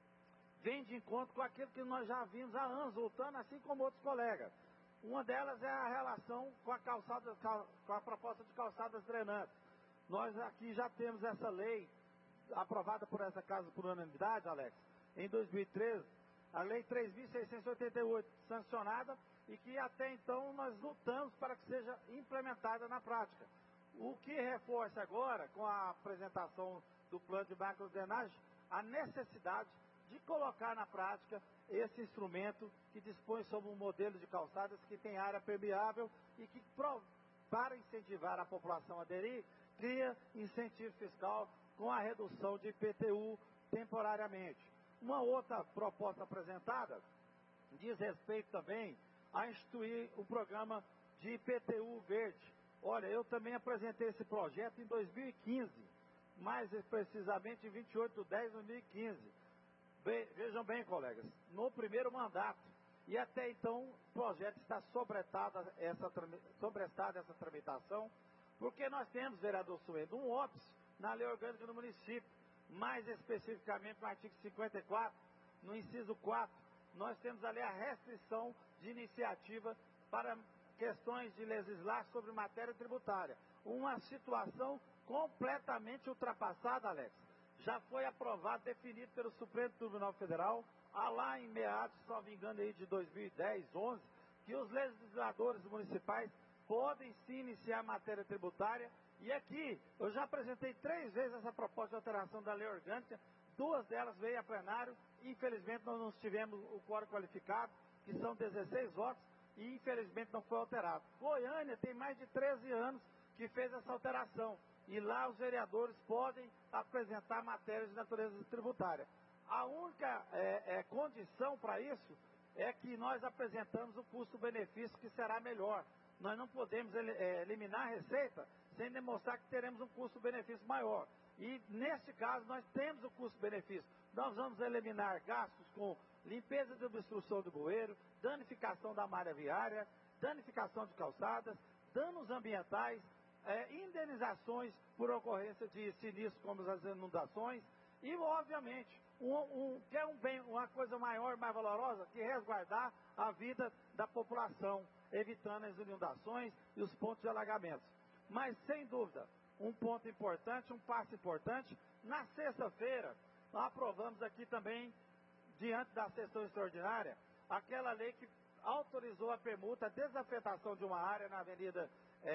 vem de encontro com aquilo que nós já vimos há anos lutando, assim como outros colegas. Uma delas é a relação com a, calçada, com a proposta de calçadas drenantes. Nós aqui já temos essa lei aprovada por essa casa por unanimidade, Alex, em dois mil e treze, a lei três mil seiscentos e oitenta e oito, sancionada, e que até então nós lutamos para que seja implementada na prática. O que reforça agora, com a apresentação do plano de macrodrenagem, a necessidade de colocar na prática esse instrumento que dispõe sobre um modelo de calçadas que tem área permeável e que, para incentivar a população a aderir, cria incentivo fiscal com a redução de I P T U temporariamente. Uma outra proposta apresentada diz respeito também a instituir o programa de I P T U verde. Olha, eu também apresentei esse projeto em dois mil e quinze, mais precisamente em vinte e oito de dez de dois mil e quinze. Bem, vejam bem, colegas, no primeiro mandato, e até então o projeto está sobrestada essa, sobrestada essa tramitação, porque nós temos, vereador Suendo, um óbice na lei orgânica do município, mais especificamente no artigo cinquenta e quatro, no inciso quatro, nós temos ali a restrição de iniciativa para questões de legislar sobre matéria tributária. Uma situação completamente ultrapassada, Alex. Já foi aprovado, definido pelo Supremo Tribunal Federal, há lá em meados, se não me engano, aí de dois mil e dez, onze, que os legisladores municipais podem sim iniciar matéria tributária. E aqui, eu já apresentei três vezes essa proposta de alteração da lei orgânica, duas delas veio a plenário, infelizmente nós não tivemos o quórum qualificado, que são dezesseis votos, e infelizmente não foi alterado. Goiânia tem mais de treze anos que fez essa alteração, e lá os vereadores podem apresentar matérias de natureza tributária. A única é, é, condição para isso é que nós apresentamos o custo-benefício que será melhor. Nós não podemos é, eliminar a receita sem demonstrar que teremos um custo-benefício maior. E, neste caso, nós temos o custo-benefício. Nós vamos eliminar gastos com limpeza de obstrução do bueiro, danificação da malha viária, danificação de calçadas, danos ambientais, é, indenizações por ocorrência de sinistros como as inundações e, obviamente, um, um, quer um bem, uma coisa maior, mais valorosa, que resguardar a vida da população, evitando as inundações e os pontos de alagamentos. Mas, sem dúvida, um ponto importante, um passo importante, na sexta-feira, nós aprovamos aqui também, diante da sessão extraordinária, aquela lei que autorizou a permuta, a desafetação de uma área na Avenida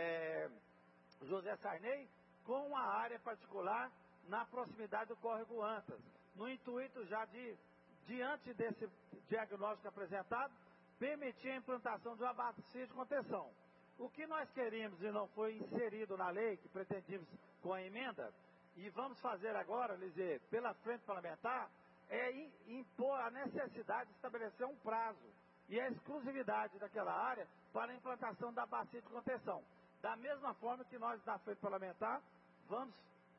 é, José Sarney, com uma área particular na proximidade do córrego Antas, no intuito já de, diante desse diagnóstico apresentado, permitir a implantação de uma bacia de contenção. O que nós queríamos e não foi inserido na lei, que pretendíamos com a emenda, e vamos fazer agora, Lisier, pela frente parlamentar, é impor a necessidade de estabelecer um prazo e a exclusividade daquela área para a implantação da bacia de contenção. Da mesma forma que nós, da frente parlamentar, vamos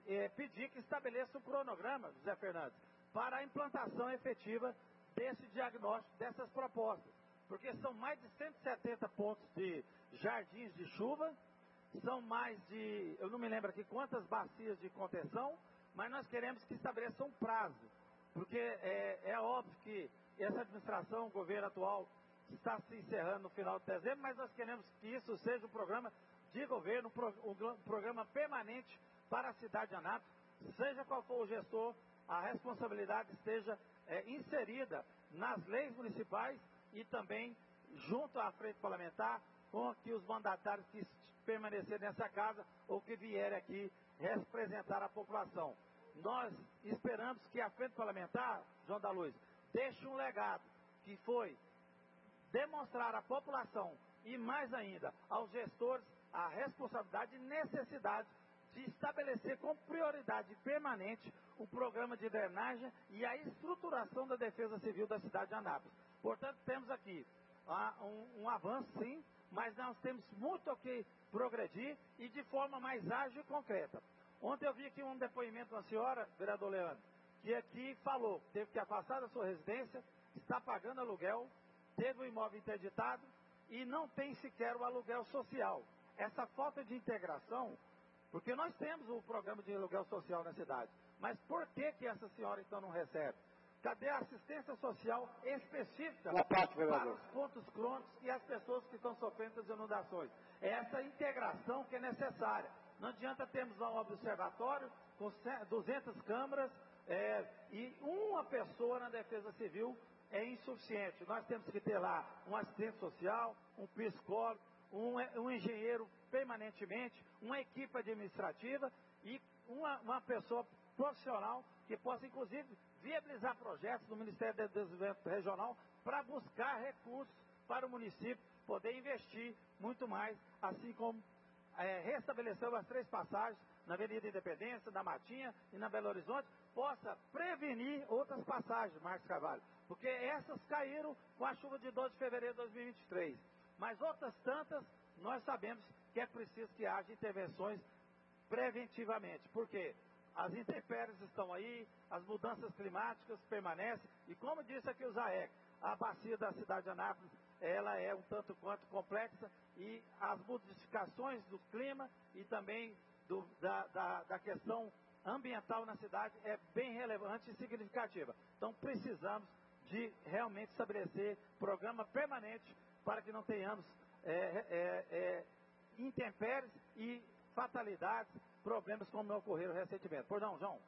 é, pedir que estabeleça um cronograma, José Fernandes, para a implantação efetiva desse diagnóstico, dessas propostas. Porque são mais de cento e setenta pontos de jardins de chuva, são mais de, eu não me lembro aqui quantas bacias de contenção, mas nós queremos que estabeleça um prazo, porque é, é óbvio que essa administração, o governo atual, está se encerrando no final de dezembro, mas nós queremos que isso seja um programa de governo, um programa permanente para a cidade de Anápolis, seja qual for o gestor, a responsabilidade esteja é, inserida nas leis municipais e também junto à frente parlamentar, com que os mandatários que permanecerem nessa casa ou que vierem aqui representar a população. Nós esperamos que a frente parlamentar, João da Luz, deixe um legado, que foi demonstrar à população e mais ainda aos gestores a responsabilidade e necessidade de estabelecer com prioridade permanente o programa de drenagem e a estruturação da defesa civil da cidade de Anápolis. Portanto, temos aqui ah, um, um avanço, sim, mas nós temos muito a que progredir e de forma mais ágil e concreta. Ontem eu vi aqui um depoimento de uma senhora, vereador Leandro, que aqui falou que teve que afastar da sua residência, está pagando aluguel, teve o imóvel interditado e não tem sequer o aluguel social. Essa falta de integração, porque nós temos o programa de aluguel social na cidade, mas por que que essa senhora então não recebe? Cadê a assistência social específica parte, para os pontos crônicos e as pessoas que estão sofrendo as inundações? É essa integração que é necessária. Não adianta termos um observatório com duzentas câmaras é, e uma pessoa na defesa civil é insuficiente. Nós temos que ter lá um assistente social, um psicólogo, um, um engenheiro permanentemente, uma equipe administrativa e uma, uma pessoa profissional que possa, inclusive, viabilizar projetos do Ministério do Desenvolvimento Regional para buscar recursos para o município poder investir muito mais, assim como é, restabeleceu as três passagens na Avenida Independência, na Matinha e na Belo Horizonte, possa prevenir outras passagens, Marcos Carvalho, porque essas caíram com a chuva de doze de fevereiro de dois mil e vinte e três, mas outras tantas nós sabemos que é preciso que haja intervenções preventivamente, porque as intempéries estão aí, as mudanças climáticas permanecem, e como disse aqui o Zaec, a bacia da cidade de Anápolis, ela é um tanto quanto complexa, e as modificações do clima e também do, da, da, da questão ambiental na cidade é bem relevante e significativa. Então precisamos de realmente estabelecer programa permanente para que não tenhamos é, é, é, intempéries e fatalidades, problemas como ocorreram recentemente. Por não, João?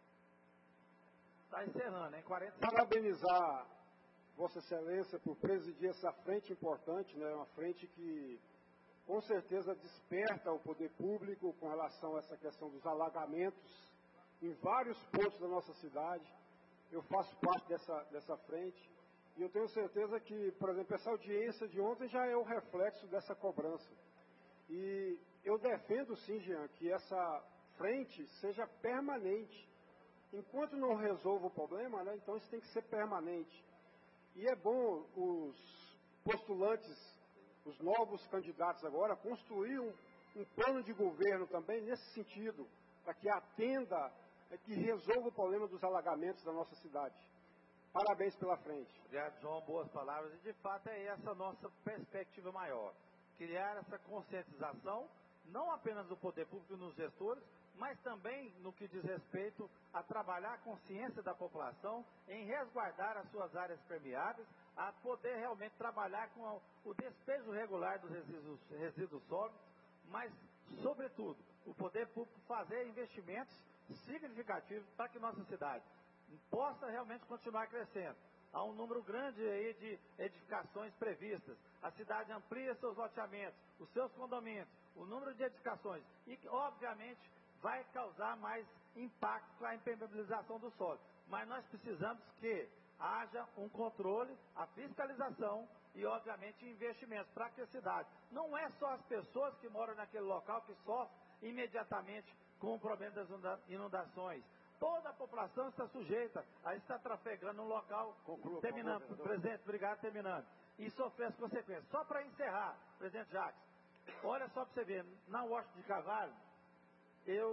Está encerrando, hein? quarenta segundos. Parabenizar Vossa Excelência por presidir essa frente importante, né? Uma frente que com certeza desperta o poder público com relação a essa questão dos alagamentos em vários pontos da nossa cidade. Eu faço parte dessa, dessa frente e eu tenho certeza que, por exemplo, essa audiência de ontem já é o reflexo dessa cobrança. E eu defendo sim, Jean, que essa frente seja permanente. Enquanto não resolva o problema, né, então isso tem que ser permanente. E é bom os postulantes, os novos candidatos agora, construir um, um plano de governo também nesse sentido, para que atenda, que resolva o problema dos alagamentos da nossa cidade. Parabéns pela frente. Obrigado, João. Boas palavras. E de fato é essa a nossa perspectiva maior. Criar essa conscientização, não apenas do poder público e nos gestores, mas também no que diz respeito a trabalhar a consciência da população em resguardar as suas áreas permeáveis, a poder realmente trabalhar com o despejo regular dos resíduos, resíduos sólidos, mas, sobretudo, o poder público fazer investimentos significativos para que nossa cidade possa realmente continuar crescendo. Há um número grande aí de edificações previstas. A cidade amplia seus loteamentos, os seus condomínios, o número de edificações. E, obviamente, vai causar mais impacto para a impermeabilização do solo. Mas nós precisamos que haja um controle, a fiscalização e, obviamente, investimentos para que a cidade. Não é só as pessoas que moram naquele local que sofrem imediatamente com o problema das inundações. Toda a população está sujeita a estar trafegando no local, Conclua, terminando, favor, presidente, obrigado, terminando, e sofrer as consequências. Só para encerrar, presidente Jacques, olha só para você ver, na Washington de Carvalho, eu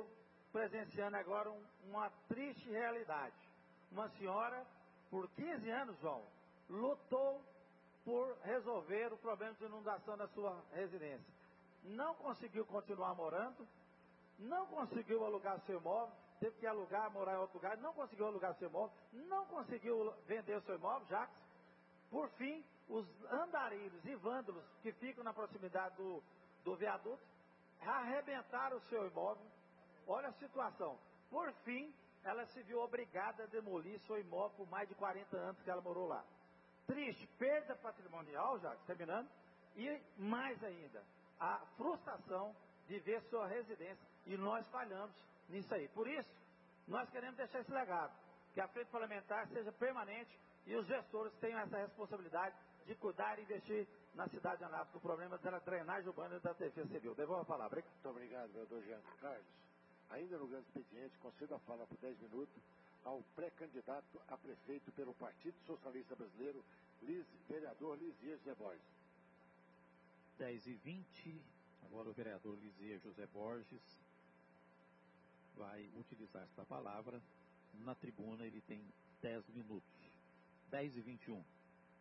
presenciando agora um, uma triste realidade. Uma senhora, por quinze anos, João, lutou por resolver o problema de inundação da sua residência. Não conseguiu continuar morando, não conseguiu alugar seu imóvel, teve que alugar, morar em outro lugar, não conseguiu alugar seu imóvel, não conseguiu vender o seu imóvel, já por fim, os andarilhos e vândalos que ficam na proximidade do, do viaduto arrebentaram o seu imóvel. Olha a situação. Por fim, ela se viu obrigada a demolir seu imóvel por mais de quarenta anos que ela morou lá. Triste, perda patrimonial, já terminando, e mais ainda, a frustração de ver sua residência, e nós falhamos nisso aí. Por isso, nós queremos deixar esse legado, que a frente parlamentar seja permanente e os gestores tenham essa responsabilidade de cuidar e investir na cidade de Anápolis, o problema da drenagem urbana e da defesa civil. Devolvo a palavra. Muito obrigado, vereador Jean Carlos. Ainda no grande expediente, concedo a fala por dez minutos ao pré-candidato a prefeito pelo Partido Socialista Brasileiro, Liz, vereador Lisias José Borges. dez e vinte, agora o vereador Lisias José Borges vai utilizar esta palavra. Na tribuna ele tem dez minutos. dez e vinte e um.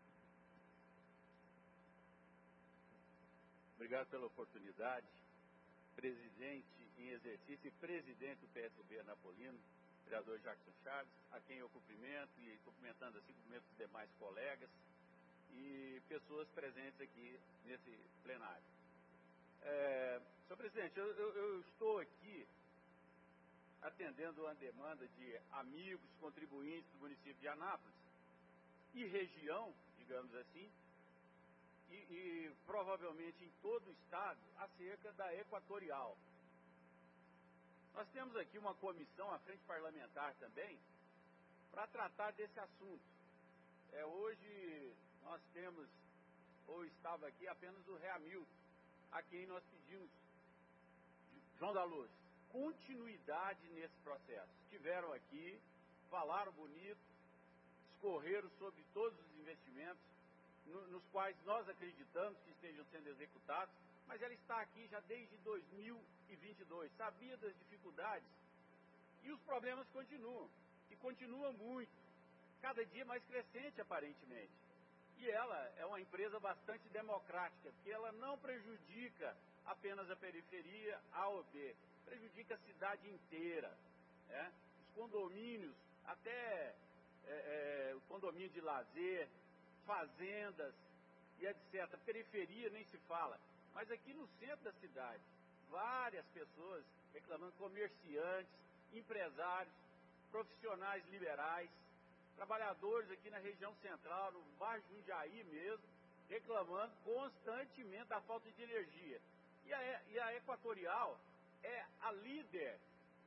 Obrigado pela oportunidade. Presidente em exercício e presidente do P S B Anapolino, vereador Jackson Charles, a quem eu cumprimento e cumprimentando assim, cumprimento os demais colegas e pessoas presentes aqui nesse plenário. É, senhor presidente, eu, eu, eu estou aqui atendendo uma demanda de amigos, contribuintes do município de Anápolis e região, digamos assim, e, e provavelmente em todo o estado, acerca da Equatorial. Nós temos aqui uma comissão, a frente parlamentar também, para tratar desse assunto. É, hoje nós temos, ou estava aqui, apenas o Rei Hamilton, a quem nós pedimos, João da Luz, continuidade nesse processo. Estiveram aqui, falaram bonito, discorreram sobre todos os investimentos no, nos quais nós acreditamos que estejam sendo executados, mas ela está aqui já desde dois mil e vinte e dois, sabia das dificuldades e os problemas continuam, e continuam muito, cada dia mais crescente aparentemente. E ela é uma empresa bastante democrática, porque ela não prejudica apenas a periferia A ou B, prejudica a cidade inteira, né? Os condomínios, até é, é, o condomínio de lazer, fazendas e etcétera. Periferia nem se fala, mas aqui no centro da cidade, várias pessoas reclamando, comerciantes, empresários, profissionais liberais, trabalhadores aqui na região central, no bairro Jundiaí mesmo, reclamando constantemente da falta de energia. E a, e a Equatorial é a líder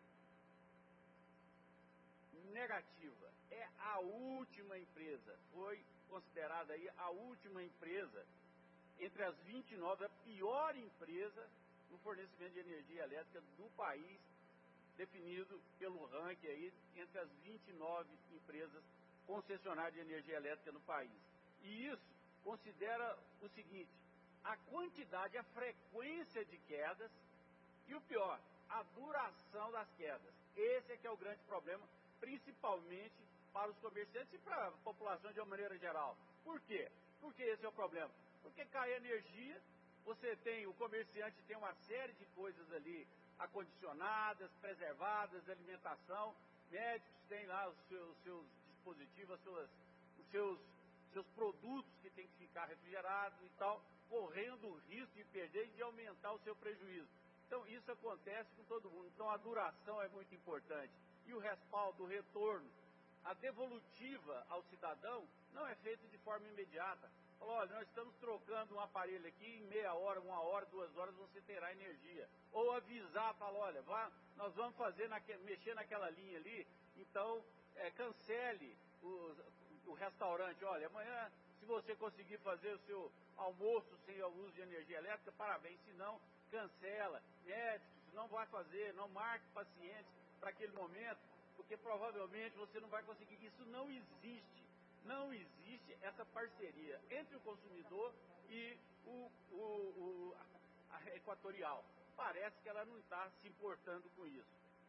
negativa, é a última empresa, foi considerada aí a última empresa, entre as vinte e nove, a pior empresa no fornecimento de energia elétrica do país, definido pelo ranking aí, entre as vinte e nove empresas concessionárias de energia elétrica no país. E isso considera o seguinte, a quantidade, a frequência de quedas e o pior, a duração das quedas. Esse é que é o grande problema, principalmente para os comerciantes e para a população de uma maneira geral. Por quê? Porque esse é o problema. Porque cai a energia, você tem, o comerciante tem uma série de coisas ali acondicionadas, preservadas, alimentação, médicos têm lá os seus, os seus dispositivos, as suas, os seus, seus produtos que tem que ficar refrigerados e tal, correndo o risco de perder e de aumentar o seu prejuízo. Então isso acontece com todo mundo, então a duração é muito importante. E o respaldo, o retorno, a devolutiva ao cidadão não é feito de forma imediata. Falou, olha, nós estamos trocando um aparelho aqui, em meia hora, uma hora, duas horas você terá energia. Ou avisar, falar, olha, vá, nós vamos fazer, naque, mexer naquela linha ali, então é, cancele o, o restaurante. Olha, amanhã, se você conseguir fazer o seu almoço sem o uso de energia elétrica, parabéns, se não, cancela. Médicos, não vai fazer, não marque pacientes para aquele momento, porque provavelmente você não vai conseguir. Isso não existe. Não existe essa parceria entre o consumidor e o, o, o, a Equatorial. Parece que ela não está se importando com isso.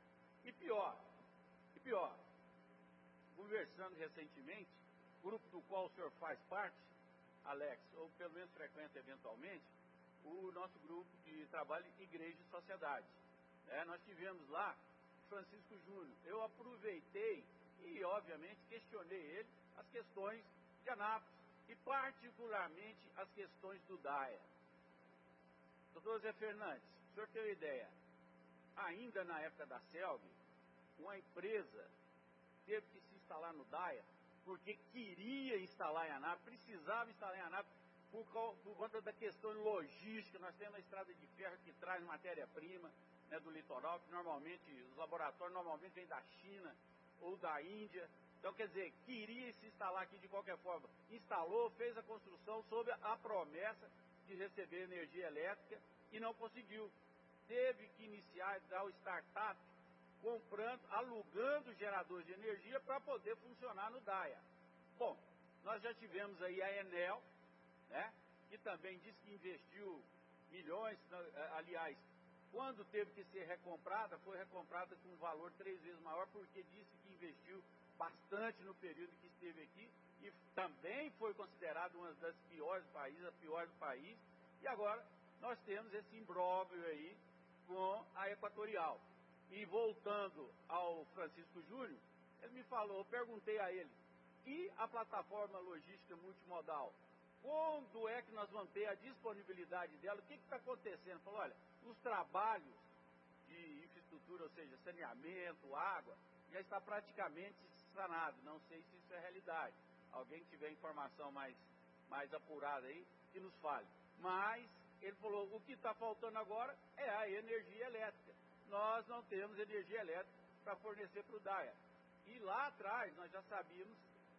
E pior, e pior, conversando recentemente, grupo do qual o senhor faz parte, Alex, ou pelo menos frequenta eventualmente, o nosso grupo de trabalho Igreja e Sociedade. É, nós tivemos lá Francisco Júnior. Eu aproveitei e, obviamente, questionei ele as questões de Anápolis e, particularmente, as questões do DAIA. Doutor Zé Fernandes, o senhor tem uma ideia? Ainda na época da CELG, uma empresa teve que se instalar no DAIA porque queria instalar em Anápolis, precisava instalar em Anápolis por, por conta da questão logística. Nós temos a estrada de ferro que traz matéria-prima, né, do litoral, que normalmente, os laboratórios normalmente vêm da China ou da Índia. Então, quer dizer, queria se instalar aqui de qualquer forma. Instalou, fez a construção sob a promessa de receber energia elétrica e não conseguiu. Teve que iniciar, dar o startup, comprando, alugando geradores de energia para poder funcionar no DAIA. Bom, nós já tivemos aí a Enel, né, que também disse que investiu milhões, aliás, quando teve que ser recomprada, foi recomprada com um valor três vezes maior, porque disse que investiu bastante no período que esteve aqui, e também foi considerada uma das piores do país, a pior do país, e agora nós temos esse imbróglio aí com a Equatorial. E voltando ao Francisco Júnior, ele me falou, eu perguntei a ele, e a plataforma logística multimodal? Quando é que nós vamos ter a disponibilidade dela? O que está acontecendo? Ele falou, olha, os trabalhos de infraestrutura, ou seja, saneamento, água, já está praticamente sanado. Não sei se isso é realidade. Alguém tiver informação mais, mais apurada aí, que nos fale. Mas ele falou, o que está faltando agora é a energia elétrica. Nós não temos energia elétrica para fornecer para o DAIA. E lá atrás nós já sabíamos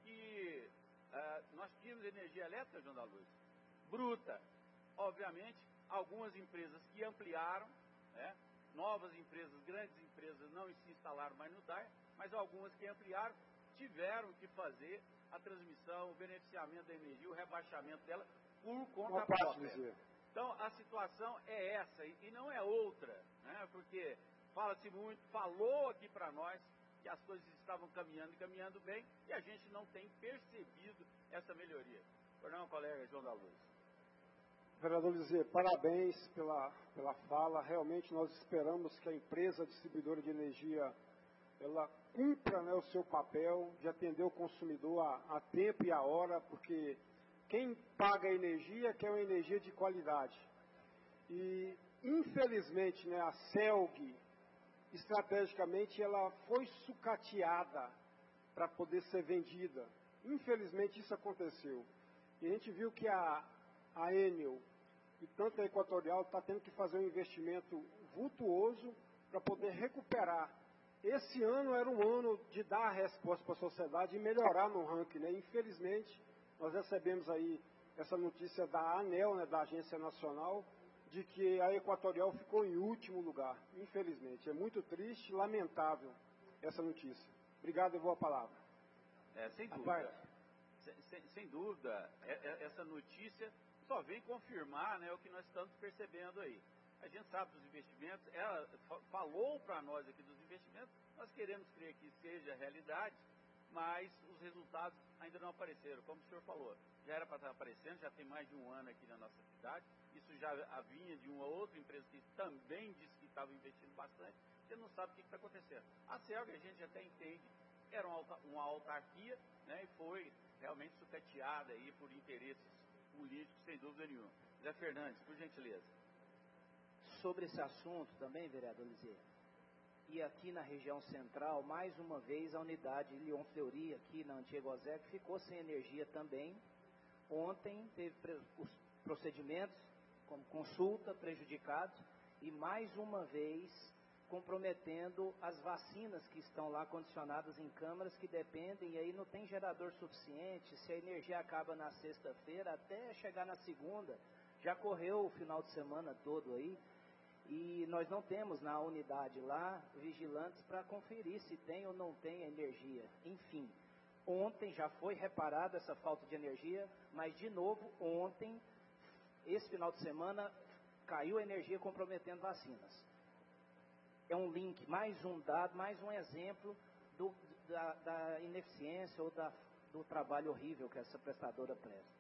que uh, nós tínhamos energia elétrica, João da Luz, bruta. Obviamente, algumas empresas que ampliaram, né, novas empresas, grandes empresas não se instalaram mais no DAIA, mas algumas que ampliaram tiveram que fazer a transmissão, o beneficiamento da energia, o rebaixamento dela por conta própria. Então, a situação é essa e não é outra, né? Porque fala-se muito, falou aqui para nós que as coisas estavam caminhando e caminhando bem e a gente não tem percebido essa melhoria. Por não, colega João da Luz. Vereador Lizê, parabéns pela, pela fala. Realmente nós esperamos que a empresa distribuidora de energia ela cumpra, né, o seu papel de atender o consumidor a, a tempo e a hora, porque quem paga a energia quer uma energia de qualidade. E, infelizmente, né, a CELG, estrategicamente, ela foi sucateada para poder ser vendida. Infelizmente, isso aconteceu. E a gente viu que a, a Enel e tanto a Equatorial está tendo que fazer um investimento vultuoso para poder recuperar. Esse ano era um ano de dar a resposta para a sociedade e melhorar no ranking, né? Infelizmente, nós recebemos aí essa notícia da ANEEL, né, da Agência Nacional, de que a Equatorial ficou em último lugar. Infelizmente, é muito triste, lamentável essa notícia. Obrigado, eu vou a palavra. É, sem dúvida, sem, sem, sem dúvida, é, é, essa notícia só vem confirmar, né, o que nós estamos percebendo aí. A gente sabe dos investimentos, ela falou para nós aqui dos investimentos, nós queremos crer que seja realidade, mas os resultados ainda não apareceram, como o senhor falou. Já era para estar aparecendo, já tem mais de um ano aqui na nossa cidade, isso já vinha de uma outra empresa que também disse que estava investindo bastante, você não sabe o que está acontecendo. A CELG a gente até entende, era uma, uma autarquia, né, e foi realmente sucateada aí por interesses políticos, sem dúvida nenhuma. Zé Fernandes, por gentileza. Sobre esse assunto também, vereador Lizê, e aqui na região central, mais uma vez, a unidade Leon Fleury, aqui na Antiga Ozec, ficou sem energia também. Ontem teve os procedimentos, como consulta, prejudicados, e mais uma vez comprometendo as vacinas que estão lá condicionadas em câmaras que dependem, e aí não tem gerador suficiente. Se a energia acaba na sexta-feira, até chegar na segunda, já correu o final de semana todo aí, e nós não temos na unidade lá vigilantes para conferir se tem ou não tem energia. Enfim, ontem já foi reparada essa falta de energia, mas de novo ontem, esse final de semana, caiu a energia comprometendo vacinas. é um link, mais um dado, mais um exemplo do, da, da ineficiência ou da, do trabalho horrível que essa prestadora presta.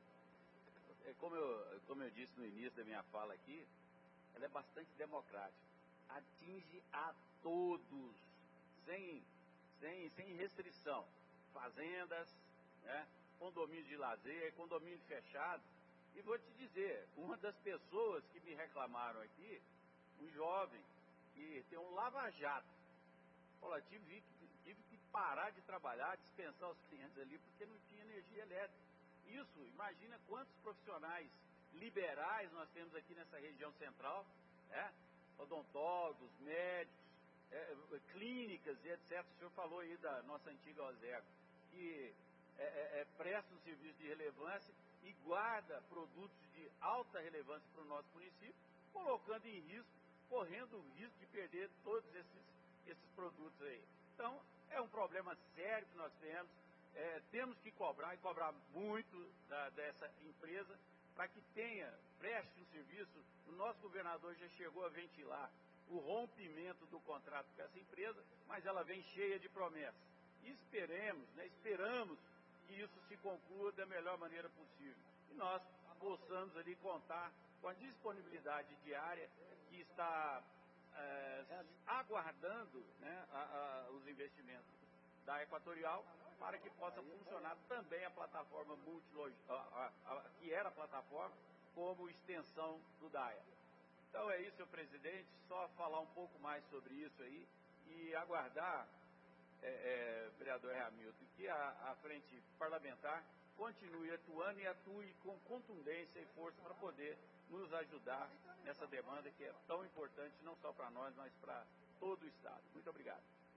É, como, eu, como eu disse no início da minha fala aqui, ela é bastante democrática. Atinge a todos, sem, sem, sem restrição. Fazendas, né, condomínio de lazer, condomínio fechado. E vou te dizer, uma das pessoas que me reclamaram aqui, um jovem que tem um lava-jato, falou, tive, tive que parar de trabalhar, dispensar os clientes ali, porque não tinha energia elétrica. Isso, imagina quantos profissionais liberais nós temos aqui nessa região central, né? Odontólogos, médicos, é, clínicas e etcétera. O senhor falou aí da nossa antiga Ozego, que é, é, é, presta um serviço de relevância e guarda produtos de alta relevância para o nosso município, colocando em risco, correndo o risco de perder todos esses, esses produtos aí. Então, é um problema sério que nós temos, é, temos que cobrar e cobrar muito da, dessa empresa para que tenha, preste um serviço. O nosso governador já chegou a ventilar o rompimento do contrato com essa empresa, mas ela vem cheia de promessas. E esperemos, né, esperamos que isso se conclua da melhor maneira possível. E nós possamos ali contar com a disponibilidade diária que está é, aguardando, né, a, a, os investimentos da Equatorial para que possa funcionar também a plataforma multilogística, que era a plataforma, como extensão do DAIA. Então é isso, senhor presidente, só falar um pouco mais sobre isso aí e aguardar, é, é, vereador Hamilton, que a, a frente parlamentar continue atuando e atue com contundência e força para poder nos ajudar nessa demanda que é tão importante, não só para nós, mas para todo o Estado. Muito obrigado.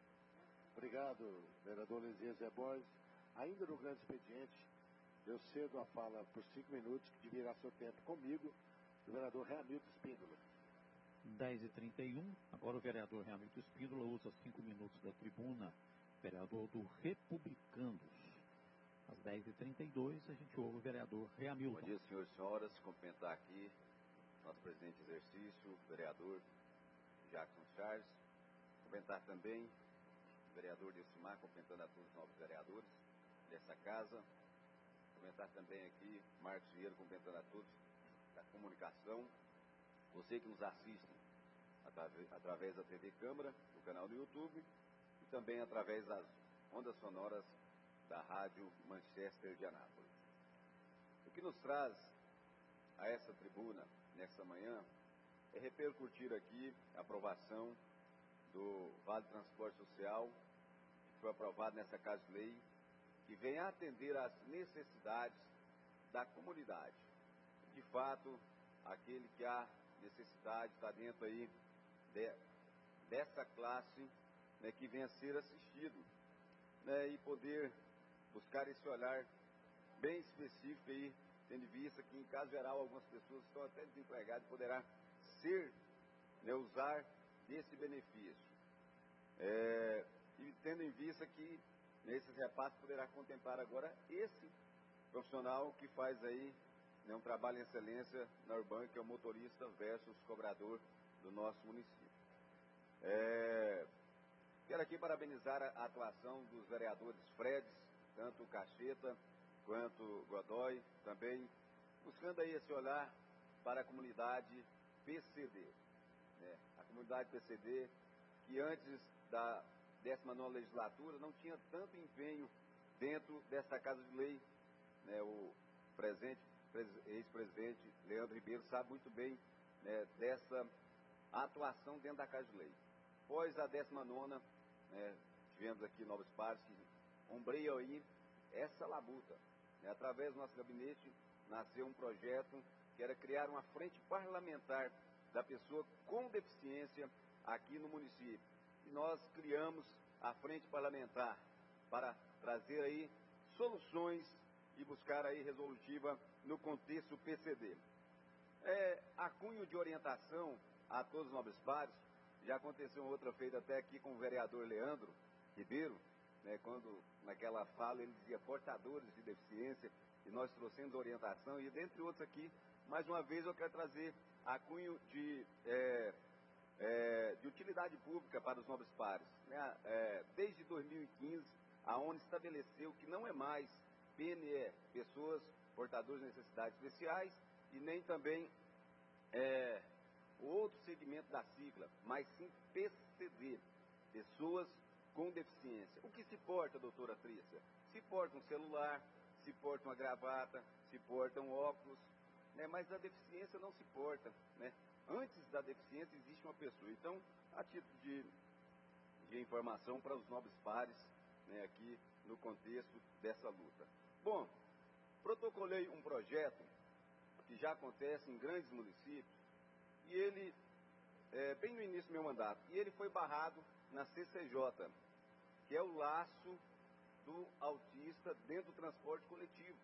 Obrigado, vereador Lisier Zé Borges. Ainda no grande expediente, eu cedo a fala por cinco minutos, que dividirá seu tempo comigo, do vereador Hamilton Espíndola. dez e trinta e um, agora o vereador Hamilton Espíndola usa cinco minutos da tribuna, vereador do Republicanos. Às dez e trinta e dois, a gente ouve o vereador Hamilton. Bom dia, senhores e senhoras. Cumprimentar aqui nosso presidente de exercício, vereador Jackson Charles. Cumprimentar também o vereador Dilcimar, cumprimentando a todos os novos vereadores dessa casa. Cumprimentar também aqui Marcos Vieira, cumprimentando a todos da comunicação. Você que nos assiste através, através da T V Câmara, do canal do YouTube, e também através das ondas sonoras da Rádio Manchester de Anápolis. O que nos traz a essa tribuna nessa manhã é repercutir aqui a aprovação do Vale Transporte Social, que foi aprovado nessa Casa de Lei, que vem atender às necessidades da comunidade. De fato, aquele que há necessidade está dentro aí de, dessa classe, né, que vem a ser assistido, né, e poder buscar esse olhar bem específico aí, tendo em vista que, em caso geral, algumas pessoas estão até desempregadas e poderá ser, né, usar desse benefício. É, e tendo em vista que nesses repasses poderá contemplar agora esse profissional que faz aí, né, um trabalho em excelência na Urban, que é o motorista versus cobrador do nosso município. É, quero aqui parabenizar a atuação dos vereadores Fredes, tanto o Cacheta quanto o Godoy, também buscando aí esse olhar para a comunidade P C D. Né? A comunidade P C D, que antes da décima nona legislatura não tinha tanto empenho dentro dessa Casa de Lei, né? O presente, ex-presidente Leandro Ribeiro sabe muito bem, né, dessa atuação dentro da Casa de Lei. Após a décima nona, né, tivemos aqui novos pares que ombreiam aí essa labuta. Né? Através do nosso gabinete nasceu um projeto que era criar uma frente parlamentar da pessoa com deficiência aqui no município. E nós criamos a frente parlamentar para trazer aí soluções e buscar aí resolutiva no contexto P C D. É, a cunho de orientação a todos os nobres pares, já aconteceu outra feita até aqui com o vereador Leandro Ribeiro, né, quando naquela fala ele dizia portadores de deficiência, e nós trouxemos orientação, e dentre outros aqui, mais uma vez eu quero trazer a cunho de é, é, de utilidade pública para os nobres pares. Né? É, desde dois mil e quinze, a ONU estabeleceu que não é mais P N E, pessoas portadoras de necessidades especiais, e nem também é, o outro segmento da sigla, mas sim P C D, pessoas com deficiência. O que se porta, doutora Trícia? Se porta um celular, se porta uma gravata, se porta um óculos, né? Mas a deficiência não se porta, né? Antes da deficiência existe uma pessoa. Então, a título de, de informação para os nobres pares, né, aqui no contexto dessa luta. Bom, protocolei um projeto que já acontece em grandes municípios, e ele, é, bem no início do meu mandato, e ele foi barrado na C C J, que é o laço do autista dentro do transporte coletivo.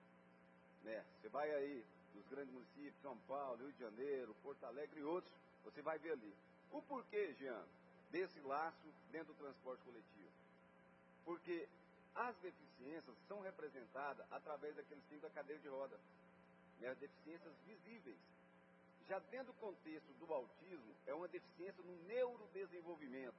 Né? Você vai aí dos grandes municípios, São Paulo, Rio de Janeiro, Porto Alegre e outros, você vai ver ali. O porquê, Jean, desse laço dentro do transporte coletivo? Porque as deficiências são representadas através daquele símbolo da cadeira de roda, né? As deficiências visíveis. Já dentro do contexto do autismo, é uma deficiência no neurodesenvolvimento.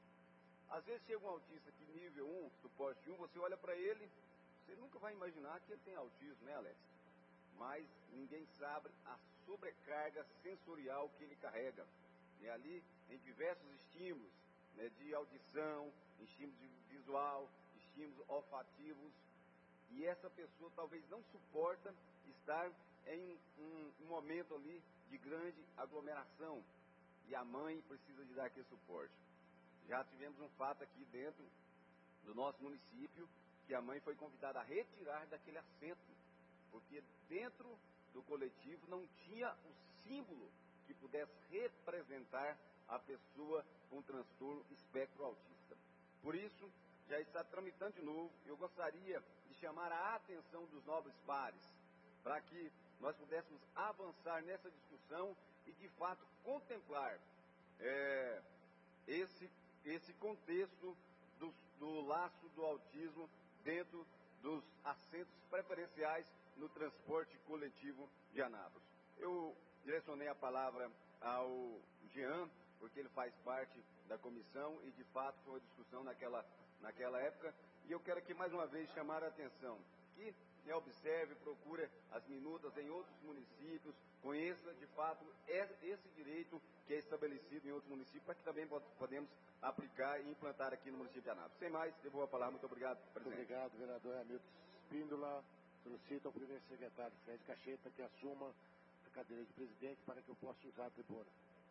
Às vezes chega um autista aqui nível um, suporte um, você olha para ele, você nunca vai imaginar que ele tem autismo, né, Alex? Mas ninguém sabe a sobrecarga sensorial que ele carrega. E ali, em diversos estímulos, né, de audição, estímulos visual, estímulos olfativos, e essa pessoa talvez não suporta estar em um, um momento ali de grande aglomeração, e a mãe precisa de dar aquele suporte. Já tivemos um fato aqui dentro do nosso município, que a mãe foi convidada a retirar daquele assento, porque dentro do coletivo não tinha o símbolo que pudesse representar a pessoa com transtorno espectro autista. Por isso, já está tramitando de novo. Eu gostaria de chamar a atenção dos nobres pares, para que nós pudéssemos avançar nessa discussão e, de fato, contemplar é, esse, esse contexto do, do laço do autismo dentro dos assentos preferenciais no transporte coletivo de Anápolis. Eu direcionei a palavra ao Jean, porque ele faz parte da comissão e, de fato, foi uma discussão naquela, naquela época. E eu quero aqui, mais uma vez, chamar a atenção que né, observe, procure as minutas em outros municípios, conheça, de fato, esse direito que é estabelecido em outros municípios, para que também podemos aplicar e implantar aqui no município de Anápolis. Sem mais, devolvo a palavra. Muito obrigado, presidente. Muito obrigado, vereador Hamilton Espíndola. Solicito ao primeiro secretário Fred Cacheta que assuma a cadeira de presidente para que eu possa usar a tribuna.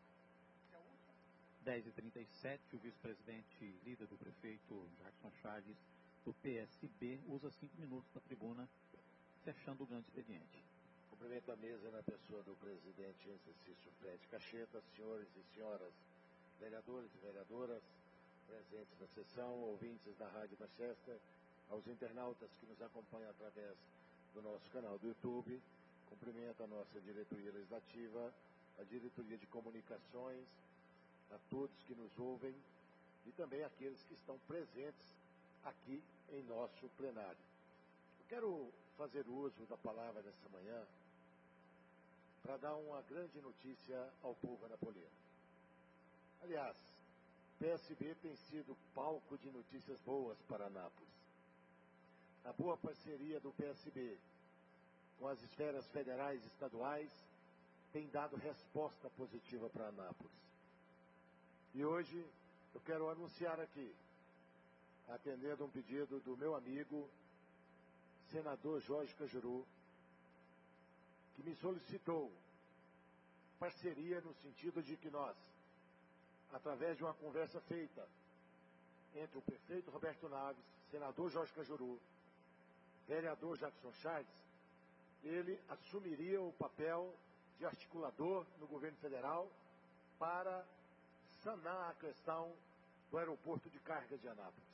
dez e trinta e sete, o vice-presidente líder do prefeito Jackson Charles, do P S B, usa cinco minutos da tribuna, fechando o grande expediente. Cumprimento a mesa na pessoa do presidente em exercício Fred Cacheta, senhores e senhoras vereadores e vereadoras presentes na sessão, ouvintes da Rádio Manchester, aos internautas que nos acompanham através do nosso canal do YouTube. Cumprimento a nossa diretoria legislativa, a diretoria de comunicações, a todos que nos ouvem e também aqueles que estão presentes aqui em nosso plenário. Eu quero fazer uso da palavra nessa manhã para dar uma grande notícia ao povo anapolino. Aliás, P S B tem sido palco de notícias boas para Anápolis. A boa parceria do P S B com as esferas federais e estaduais tem dado resposta positiva para Anápolis. E hoje eu quero anunciar aqui, atendendo um pedido do meu amigo, senador Jorge Cajuru, que me solicitou parceria no sentido de que nós, através de uma conversa feita entre o prefeito Roberto Naves, senador Jorge Cajuru, vereador Jackson Charles, ele assumiria o papel de articulador no governo federal para sanar a questão do aeroporto de carga de Anápolis.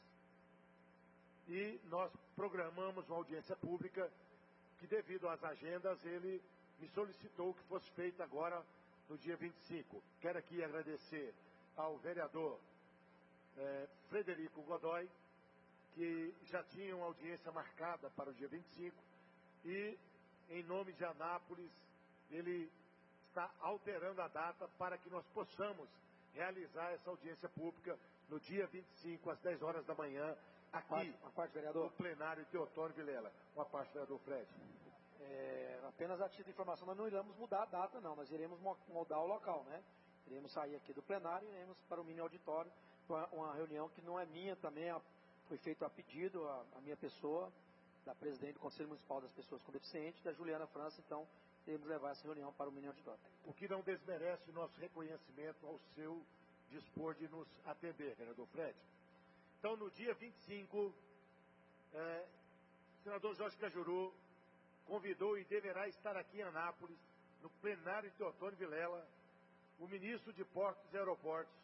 E nós programamos uma audiência pública que, devido às agendas, ele me solicitou que fosse feita agora no dia vinte e cinco. Quero aqui agradecer ao vereador eh, Frederico Godoy, que já tinha uma audiência marcada para o dia vinte e cinco, e, em nome de Anápolis, ele está alterando a data para que nós possamos realizar essa audiência pública no dia vinte e cinco, às dez horas da manhã, aqui, parte, uma parte, vereador. no plenário Teotônio Vilela. Uma parte, vereador Fred. É, apenas a título de informação, nós não iremos mudar a data, não. Nós iremos moldar o local, né? Iremos sair aqui do plenário e iremos para o mini auditório, uma, uma reunião que não é minha também, a, foi feito a pedido, a, a minha pessoa, da presidente do Conselho Municipal das Pessoas com Deficiência, da Juliana França, então iremos levar essa reunião para o mini auditório. O que não desmerece o nosso reconhecimento ao seu dispor de nos atender, vereador Fred. Então, no dia vinte e cinco, é, o senador Jorge Cajuru convidou e deverá estar aqui em Anápolis, no plenário de Teotônio Vilela, o ministro de Portos e Aeroportos,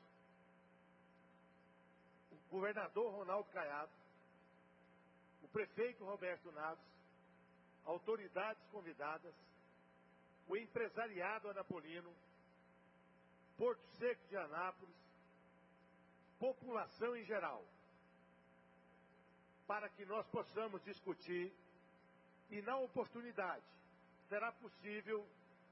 o governador Ronaldo Caiado, o prefeito Roberto Naves, autoridades convidadas, o empresariado anapolino, Porto Seco de Anápolis, população em geral, para que nós possamos discutir e, na oportunidade, será possível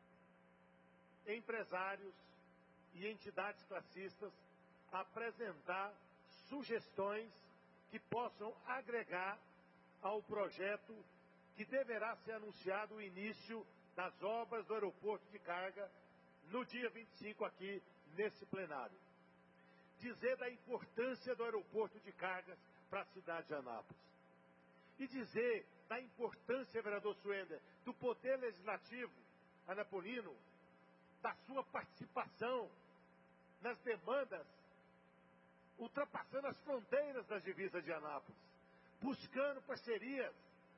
empresários e entidades classistas apresentar sugestões que possam agregar ao projeto que deverá ser anunciado o início das obras do aeroporto de carga no dia vinte e cinco aqui nesse plenário. Dizer da importância do aeroporto de cargas para a cidade de Anápolis. E dizer da importância, vereador Suender, do Poder Legislativo anapolino, da sua participação nas demandas, ultrapassando as fronteiras das divisas de Anápolis, buscando parcerias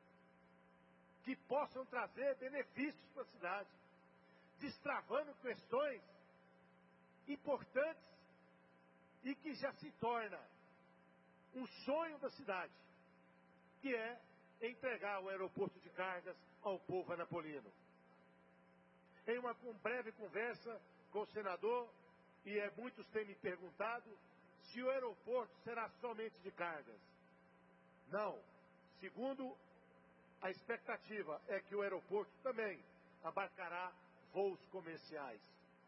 que possam trazer benefícios para a cidade, destravando questões importantes e que já se torna um sonho da cidade, que é entregar o aeroporto de cargas ao povo anapolino. Em uma breve conversa com o senador, e é, muitos têm me perguntado se o aeroporto será somente de cargas. Não. Segundo a expectativa é que o aeroporto também abarcará voos comerciais.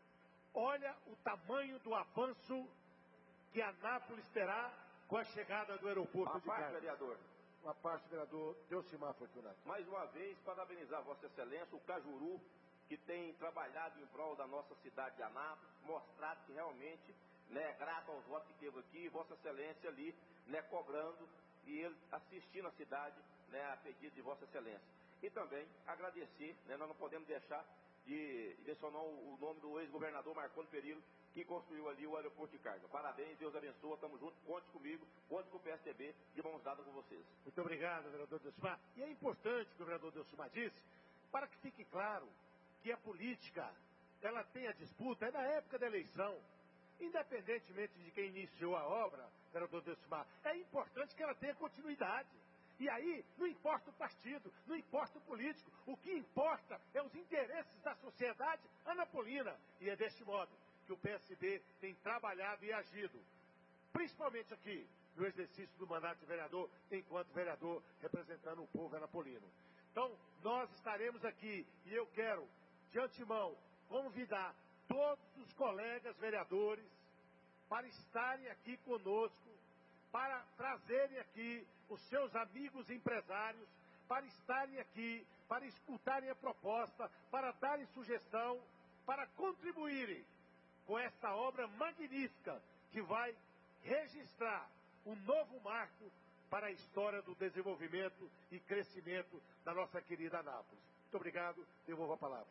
Olha o tamanho do avanço que Anápolis terá com a chegada do aeroporto uma de parte, cargas. Vereador. Uma parte, vereador Delcimar Fortunato. Mais uma vez, parabenizar Vossa Excelência, o Cajuru, que tem trabalhado em prol da nossa cidade de Anápolis, mostrado que realmente, né, grato aos votos que teve aqui, Vossa Excelência ali, né, cobrando e ele assistindo a cidade, né, a pedido de Vossa Excelência. E também agradecer, né, nós não podemos deixar de mencionar o nome do ex-governador Marconi Perillo, que construiu ali o aeroporto de carga. Parabéns, Deus abençoe, estamos juntos, conte comigo, conte com o P S D B, de mãos dadas com vocês. Muito obrigado, vereador Delcimar. E é importante o que o vereador Delcimar disse, para que fique claro que a política, ela tem a disputa, é na época da eleição. Independentemente de quem iniciou a obra, vereador Delcimar, é importante que ela tenha continuidade. E aí, não importa o partido, não importa o político, o que importa é os interesses da sociedade anapolina. E é deste modo que o P S B tem trabalhado e agido, principalmente aqui, no exercício do mandato de vereador, enquanto vereador representando o povo anapolino. Então, nós estaremos aqui, e eu quero, de antemão, convidar todos os colegas vereadores para estarem aqui conosco, para trazerem aqui os seus amigos empresários, para estarem aqui, para escutarem a proposta, para darem sugestão, para contribuírem com essa obra magnífica que vai registrar um novo marco para a história do desenvolvimento e crescimento da nossa querida Anápolis. Muito obrigado, devolvo a palavra.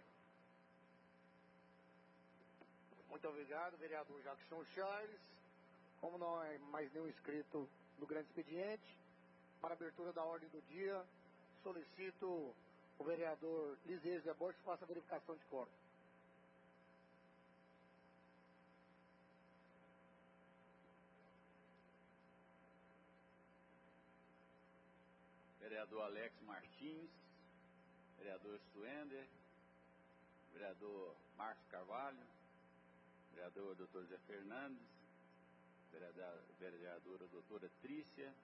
Muito obrigado, vereador Jackson Charles. Como não é mais nenhum inscrito no grande expediente, para a abertura da ordem do dia, solicito o vereador Liseiro Zé Borges faça a verificação de quórum. Vereador Alex Martins, vereador Suender, vereador Márcio Carvalho, vereador doutor Zé Fernandes, vereadora, vereadora doutora Trícia,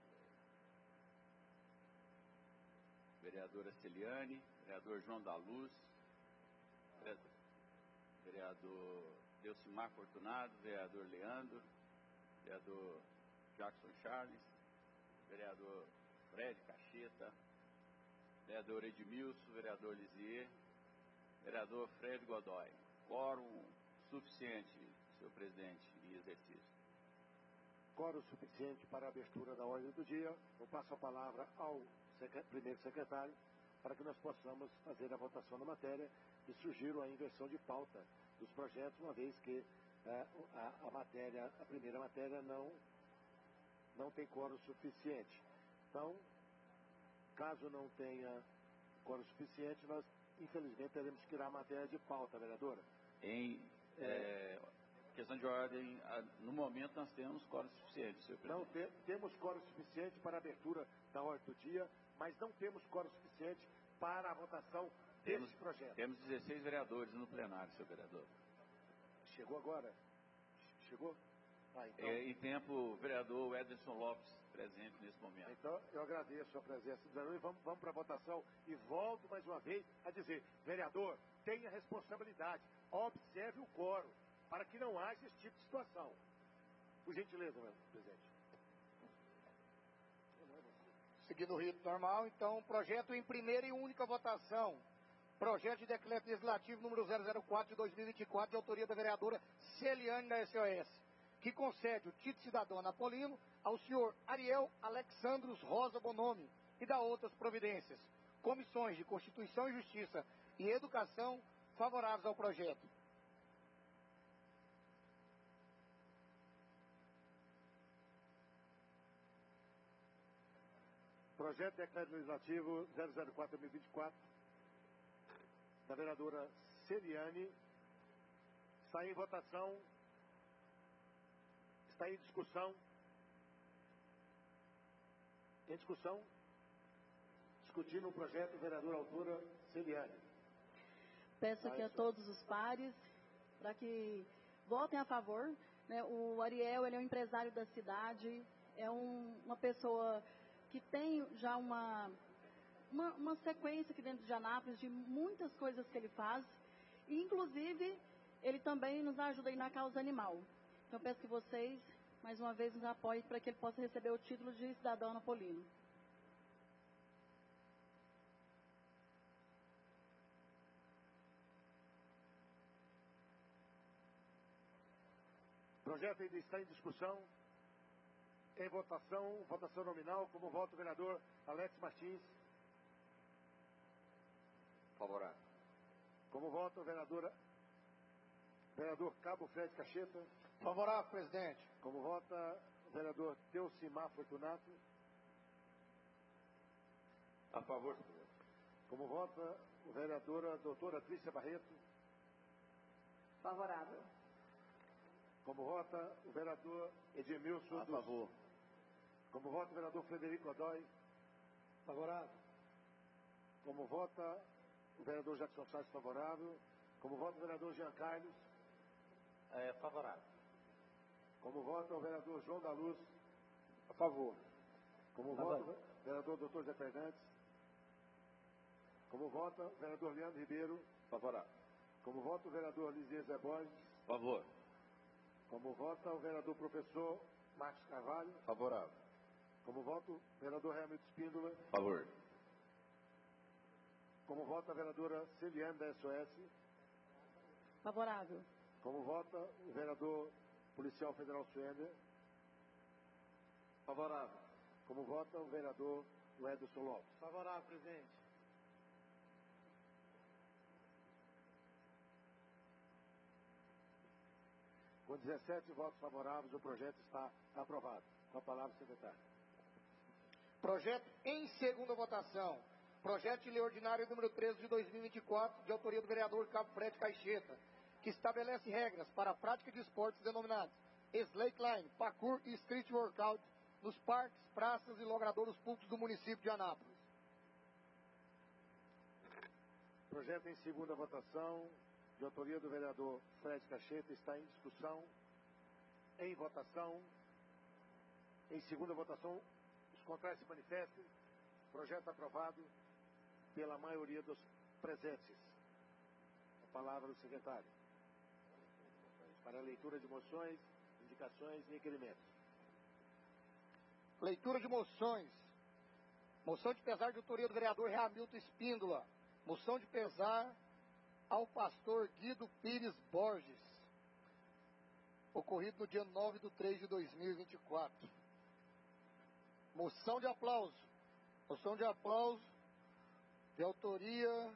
vereadora Celiane, vereador João da Luz, vereador Delcimar Fortunado, vereador Leandro, vereador Jackson Charles, vereador Fred Cacheta, vereador Edmilson, vereador Lisier, vereador Fred Godoy. Quórum suficiente, senhor presidente, em exercício. Quórum suficiente para a abertura da ordem do dia. Eu passo a palavra ao primeiro secretário para que nós possamos fazer a votação da matéria e sugiro a inversão de pauta dos projetos, uma vez que eh, a, a matéria, a primeira matéria não, não tem quórum suficiente. Então, caso não tenha quórum suficiente, nós infelizmente teremos que tirar a matéria de pauta, vereadora. Em é, questão de ordem, no momento nós temos quórum suficiente, senhor presidente. Não te, temos quórum suficiente para a abertura da ordem do dia, mas não temos quórum suficiente para a votação temos, desse projeto. Temos dezesseis vereadores no plenário, senhor vereador. Chegou agora? Chegou? Ah, então... é, em tempo, o vereador Ederson Lopes presente nesse momento. Então, eu agradeço a presença do vereador e vamos, vamos para a votação. E volto mais uma vez a dizer, vereador, tenha responsabilidade, observe o quórum, para que não haja esse tipo de situação. Por gentileza, meu presidente. Seguindo o rito normal, então, projeto em primeira e única votação. Projeto de decreto legislativo número zero zero quatro de dois mil e vinte e quatro, de autoria da vereadora Celiane da S O S, que concede o título de cidadão napolino ao senhor Ariel Alexandros Rosa Bonomi e dá outras providências. Comissões de Constituição e Justiça e Educação favoráveis ao projeto. Projeto de decreto legislativo zero zero quatro de dois mil e vinte e quatro, da vereadora Celiane, está em votação, está em discussão. Em discussão, discutindo o projeto, vereadora autora Celiane. Peço aqui a todos os pares para que votem a favor. Né? O Ariel, ele é um empresário da cidade, é um, uma pessoa que tem já uma, uma, uma sequência aqui dentro de Anápolis de muitas coisas que ele faz. E, inclusive, ele também nos ajuda aí na causa animal. Então, peço que vocês, mais uma vez, nos apoiem para que ele possa receber o título de cidadão napolino. O projeto ainda está em discussão. Em votação, votação nominal, como vota o vereador Alex Martins. Favorável. Como vota o vereador, vereador Cabo Fred Cacheta. Favorável, presidente. Como vota o vereador Delcimar Fortunato. A favor, senhor. Como vota o vereadora doutora Trícia Barreto. Favorável. Como vota o vereador Edmilson. A favor. Como vota o vereador Frederico Godoy. Favorável. Como vota o vereador Jackson Charles, favorável. Como vota o vereador Jean Carlos. É, favorável. Como vota o vereador João da Luz. A favor. Como vota o vereador doutor Zé Fernandes. Como vota o vereador Leandro Ribeiro. Favorável. Como vota o vereador Lisier Zé Borges. Favor. Como vota o vereador professor Marcos Carvalho. Favorável. Como vota o vereador Hamilton Espíndola. Favor. Como vota a vereadora Celiane da S O S. Favorável. Como vota o vereador policial federal Suender. Favorável. Como vota o vereador Ederson Lopes. Favorável, presidente. Com dezessete votos favoráveis, o projeto está aprovado. Com a palavra, secretário. Projeto em segunda votação. Projeto de lei ordinário número treze de dois mil e vinte e quatro, de autoria do vereador Cabo Fred Caixeta, que estabelece regras para a prática de esportes denominados slackline, parkour e street workout nos parques, praças e logradouros públicos do município de Anápolis. Projeto em segunda votação, de autoria do vereador Fred Caixeta, está em discussão, em votação. Em segunda votação, os contrários se manifestem. Projeto aprovado pela maioria dos presentes. A palavra do secretário. para a leitura de moções, indicações e requerimentos. Leitura de moções. Moção de pesar de autoria do vereador Ramilton Espíndola. Moção de pesar ao pastor Guido Pires Borges. Ocorrido no dia nove de três de dois mil e vinte e quatro. Moção de aplauso. Moção de aplauso de autoria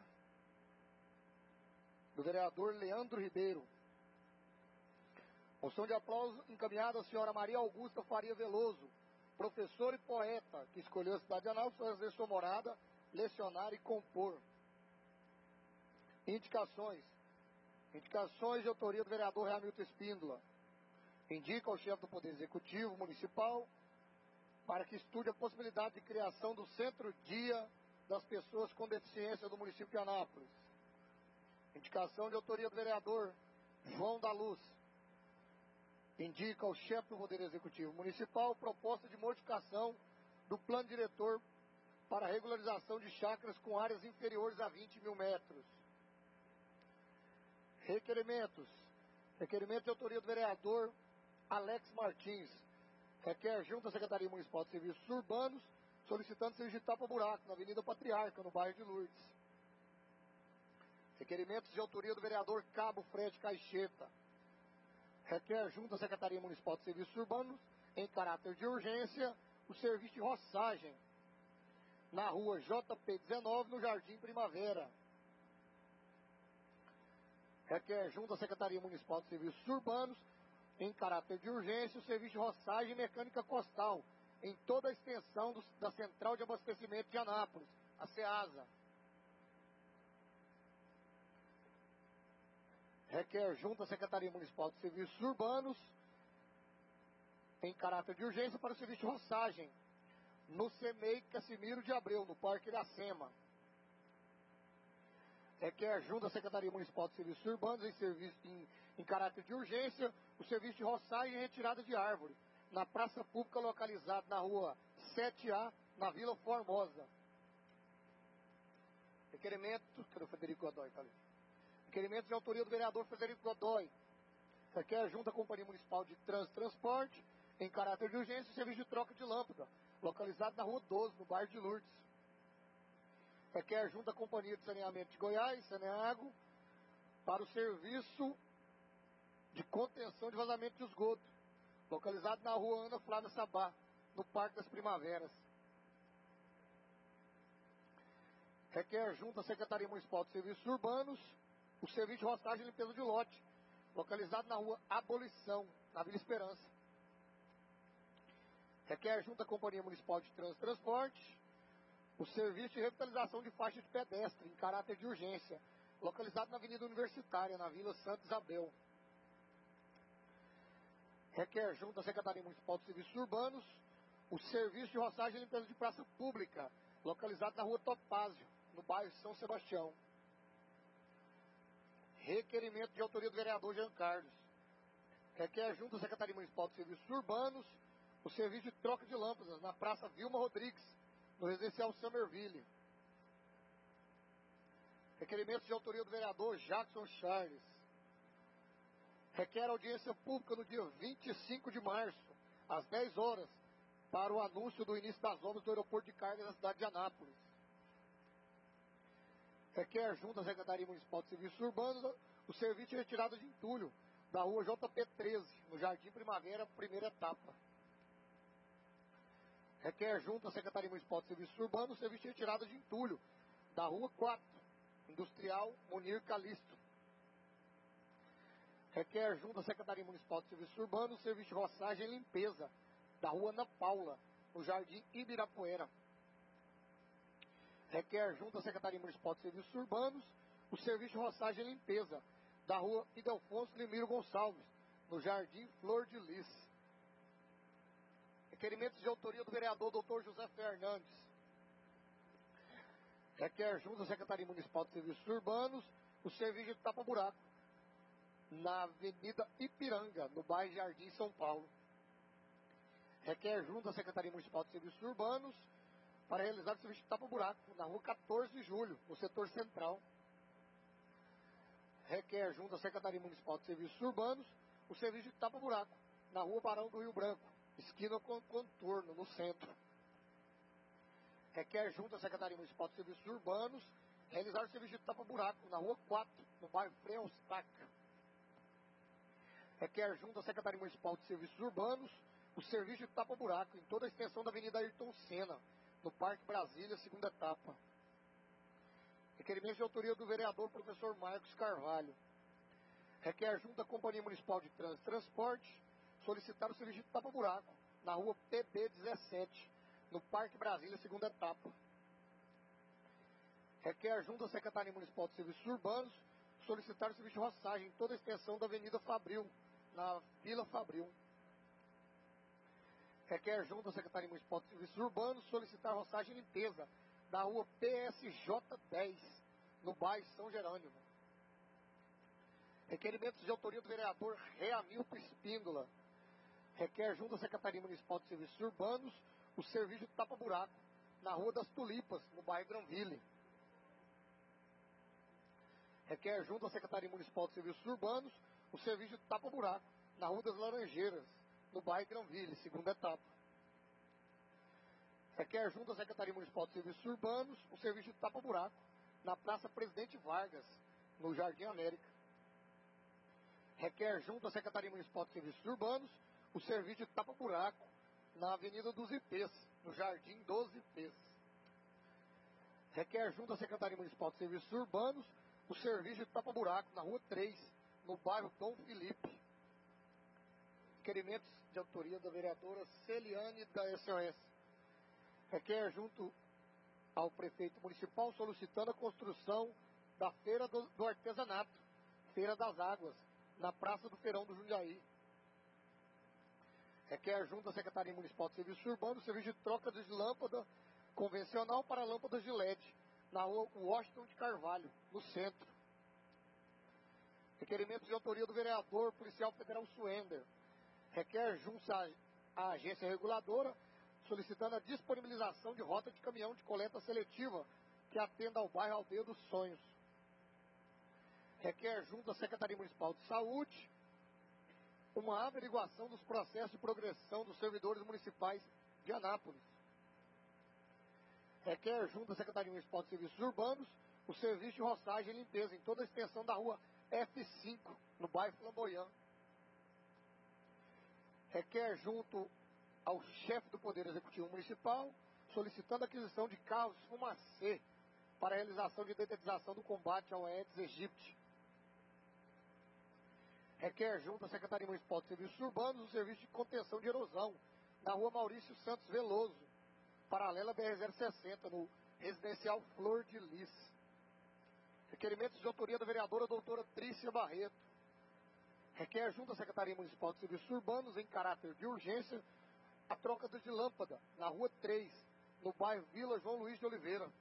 do vereador Leandro Ribeiro. Moção de aplauso encaminhada à senhora Maria Augusta Faria Veloso, professora e poeta, que escolheu a cidade de Anápolis para fazer sua morada, lecionar e compor. Indicações. Indicações de autoria do vereador Ramilton Espíndola. Indica ao chefe do Poder Executivo Municipal para que estude a possibilidade de criação do Centro-Dia das Pessoas com Deficiência do município de Anápolis. Indicação de autoria do vereador João da Luz. Indica ao chefe do Poder Executivo Municipal proposta de modificação do plano diretor para regularização de chácaras com áreas inferiores a vinte mil metros. Requerimentos. Requerimento de autoria do vereador Alex Martins. Requer junto à Secretaria Municipal de Serviços Urbanos, solicitando serviço de tapa-buraco na Avenida Patriarca, no bairro de Lourdes. Requerimentos de autoria do vereador Cabo Fred Caixeta. Requer junto à Secretaria Municipal de Serviços Urbanos, em caráter de urgência, o serviço de roçagem na rua J P dezenove, no Jardim Primavera. Requer junto à Secretaria Municipal de Serviços Urbanos, em caráter de urgência, o serviço de roçagem mecânica costal, em toda a extensão do, da Central de Abastecimento de Anápolis, a CEASA. Requer junto à Secretaria Municipal de Serviços Urbanos, em caráter de urgência, para o serviço de roçagem, no CEMEI Casimiro de Abreu, no Parque Iracema. Requer junto à Secretaria Municipal de Serviços Urbanos, em, serviço, em, em caráter de urgência, o serviço de roçagem e retirada de árvore, na praça pública localizada na rua sete A, na Vila Formosa. Requerimento, cadê o Frederico Godoy? Tá ali. Requerimento de autoria do vereador Frederico Godoy. Requer junto à Companhia Municipal de Trânsito e Transporte, em caráter de urgência, o serviço de troca de lâmpada, localizado na rua doze, no bairro de Lourdes. Requer junto à Companhia de Saneamento de Goiás, Saneago, para o serviço de contenção de vazamento de esgoto, localizado na rua Ana Flávia Sabá, no Parque das Primaveras. Requer junto à Secretaria Municipal de Serviços Urbanos o serviço de roçagem e limpeza de lote, localizado na rua Abolição, na Vila Esperança. Requer junto à Companhia Municipal de Trânsito e Transporte o serviço de revitalização de faixa de pedestre, em caráter de urgência, localizado na Avenida Universitária, na Vila Santa Isabel. Requer junto à Secretaria Municipal de Serviços Urbanos o serviço de roçagem e limpeza de praça pública, localizado na rua Topázio, no bairro São Sebastião. Requerimento de autoria do vereador Jean Carlos. Requer junto à Secretaria Municipal de Serviços Urbanos o serviço de troca de lâmpadas na Praça Vilma Rodrigues, no residencial Summerville. Requerimento de autoria do vereador Jackson Charles. Requer audiência pública no dia vinte e cinco de março, às dez horas, para o anúncio do início das obras do aeroporto de carga da cidade de Anápolis. Requer junto à Secretaria Municipal de Serviços Urbanos o serviço de retirada de entulho da rua J P treze, no Jardim Primavera, primeira etapa. Requer junto à Secretaria Municipal de Serviços Urbanos o serviço de retirada de entulho da rua quatro, Industrial Munir Calixto. Requer junto à Secretaria Municipal de Serviços Urbanos o serviço de roçagem e limpeza da rua Ana Paula, no Jardim Ibirapuera. Requer junto à Secretaria Municipal de Serviços Urbanos o serviço de roçagem e limpeza da rua Idelfonso Limiro Gonçalves, no Jardim Flor de Lis. Requerimentos de autoria do vereador doutor José Fernandes. Requer junto à Secretaria Municipal de Serviços Urbanos o serviço de tapa-buraco na Avenida Ipiranga, no bairro Jardim, São Paulo. Requer junto à Secretaria Municipal de Serviços Urbanos para realizar o serviço de tapa-buraco na rua quatorze de julho, no setor central. Requer junto à Secretaria Municipal de Serviços Urbanos o serviço de tapa-buraco, na rua Barão do Rio Branco, esquina com contorno, no centro. Requer junto à Secretaria Municipal de Serviços Urbanos realizar o serviço de tapa-buraco na rua quatro, no bairro Frei Eustáquio. Requer junto à Secretaria Municipal de Serviços Urbanos o serviço de tapa-buraco em toda a extensão da Avenida Ayrton Senna, no Parque Brasília, segunda etapa. Requerimento de autoria do vereador professor Marcos Carvalho. Requer junto à Companhia Municipal de Trânsito e Transporte solicitar o serviço de tapa-buraco na rua P B dezessete, no Parque Brasília, segunda etapa. Requer junto à Secretaria Municipal de Serviços Urbanos solicitar o serviço de roçagem em toda a extensão da Avenida Fabril, na Vila Fabril. Requer junto à Secretaria Municipal de Serviços Urbanos solicitar roçagem e limpeza na rua P S J dez, no bairro São Jerônimo. Requerimentos de autoria do vereador Reamilton Espíndola. Requer junto à Secretaria Municipal de Serviços Urbanos o serviço de tapa-buraco na Rua das Tulipas, no bairro Granville. Requer junto à Secretaria Municipal de Serviços Urbanos o serviço de tapa-buraco na Rua das Laranjeiras, no bairro Granville, segunda etapa. Requer junto à Secretaria Municipal de Serviços Urbanos o serviço de tapa-buraco na Praça Presidente Vargas, no Jardim América. Requer junto à Secretaria Municipal de Serviços Urbanos o serviço de tapa-buraco na Avenida dos Ipês, no Jardim dos Ipês. Requer junto à Secretaria Municipal de Serviços Urbanos o serviço de tapa-buraco na Rua três, no bairro Dom Felipe. Requerimentos de autoria da vereadora Celiane da S O S. Requer junto ao prefeito municipal solicitando a construção da Feira do, do Artesanato, Feira das Águas, na Praça do Feirão do Jundiaí. Requer junto à Secretaria Municipal de Serviços Urbanos o serviço de troca de lâmpada convencional para lâmpadas de L E D, na rua Washington de Carvalho, no centro. Requerimentos de autoria do vereador policial federal Suender. Requer junto à, à agência reguladora solicitando a disponibilização de rota de caminhão de coleta seletiva que atenda ao bairro Aldeia dos Sonhos. Requer junto à Secretaria Municipal de Saúde uma averiguação dos processos de progressão dos servidores municipais de Anápolis. Requer junto à Secretaria Municipal de Serviços Urbanos o serviço de roçagem e limpeza em toda a extensão da rua F cinco, no bairro Flamboyant. Requer junto ao chefe do Poder Executivo Municipal solicitando a aquisição de carros fumacê para a realização de detetização do combate ao Aedes aegypti. Requer junto à Secretaria Municipal de Serviços Urbanos o serviço de contenção de erosão na rua Maurício Santos Veloso, paralela B R zero sessenta, no residencial Flor de Lis. Requerimentos de autoria da vereadora doutora Trícia Barreto. Requer junto à Secretaria Municipal de Serviços Urbanos, em caráter de urgência, a troca de lâmpada na rua três, no bairro Vila João Luiz de Oliveira.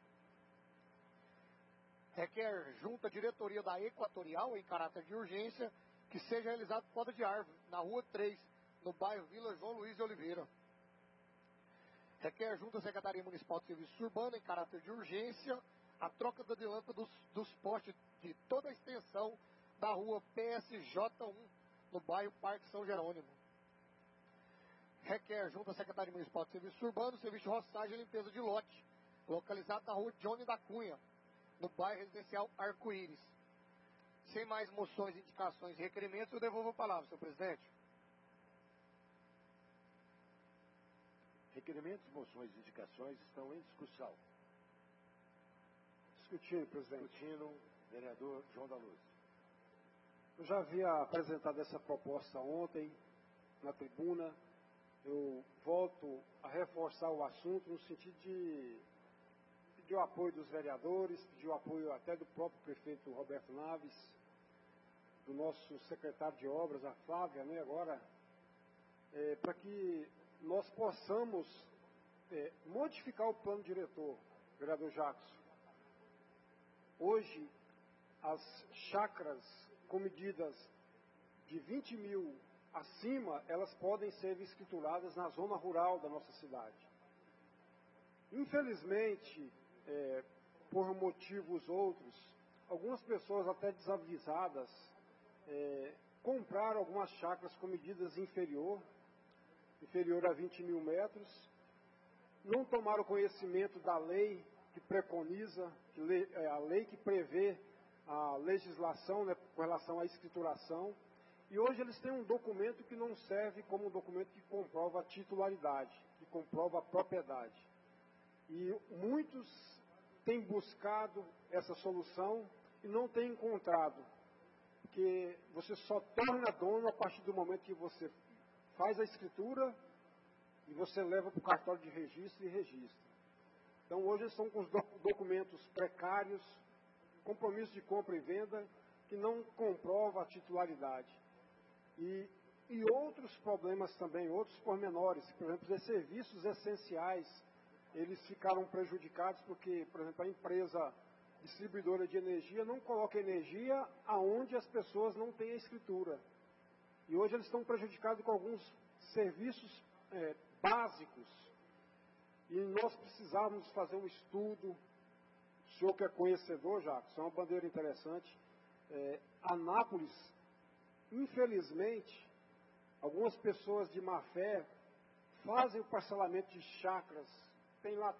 Requer junto à diretoria da Equatorial, em caráter de urgência, que seja realizado poda de árvore na rua três, no bairro Vila João Luiz de Oliveira. Requer junto à Secretaria Municipal de Serviços Urbanos, em caráter de urgência, a troca de lâmpada dos, dos postes de toda a extensão da rua P S J um, no bairro Parque São Jerônimo. Requer junto à Secretaria Municipal de Serviços Urbanos, serviço de roçagem e limpeza de lote, localizado na rua Johnny da Cunha, no bairro residencial Arco-Íris. Sem mais moções, indicações e requerimentos, eu devolvo a palavra, senhor presidente. Requerimentos, moções e indicações estão em discussão. Discutindo, presidente. Discutindo, vereador João da Luz. Eu já havia apresentado essa proposta ontem na tribuna. Eu volto a reforçar o assunto no sentido de pedir o apoio dos vereadores, pedir o apoio até do próprio prefeito Roberto Naves, do nosso secretário de obras, a Flávia, né, agora, é, para que nós possamos é, modificar o plano diretor, vereador Jackson. Hoje, as chácaras com medidas de vinte mil acima, elas podem ser escrituradas na zona rural da nossa cidade. Infelizmente, é, por motivos outros, algumas pessoas até desavisadas, é, compraram algumas chácaras com medidas inferior, inferior a vinte mil metros, não tomaram conhecimento da lei que preconiza, que lei, é, a lei que prevê a legislação, né, com relação à escrituração, e hoje eles têm um documento que não serve como um documento que comprova a titularidade, que comprova a propriedade. E muitos têm buscado essa solução e não têm encontrado, porque você só torna dono a partir do momento que você faz a escritura e você leva para o cartório de registro e registra. Então hoje eles estão com os documentos precários, compromisso de compra e venda, que não comprova a titularidade. E, e outros problemas também, outros pormenores, por exemplo, os serviços essenciais, eles ficaram prejudicados porque, por exemplo, a empresa distribuidora de energia não coloca energia aonde as pessoas não têm a escritura. E hoje eles estão prejudicados com alguns serviços é, básicos. E nós precisávamos fazer um estudo, o senhor que é conhecedor, Jacques, é uma bandeira interessante. É, Anápolis, infelizmente, algumas pessoas de má fé fazem o parcelamento de chácaras, tem lá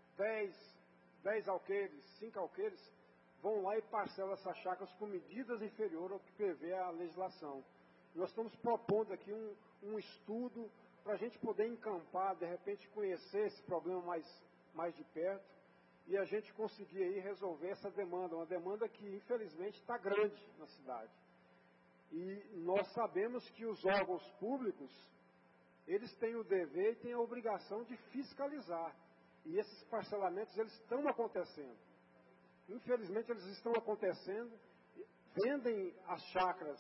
dez alqueires, cinco alqueires, vão lá e parcelam essas chácaras com medidas inferiores ao que prevê a legislação. Nós estamos propondo aqui um, um estudo para a gente poder encampar, de repente conhecer esse problema mais, mais de perto e a gente conseguir aí resolver essa demanda, uma demanda que infelizmente está grande na cidade. E nós sabemos que os órgãos públicos, eles têm o dever e têm a obrigação de fiscalizar. E esses parcelamentos, eles estão acontecendo. Infelizmente, eles estão acontecendo, vendem as chácaras,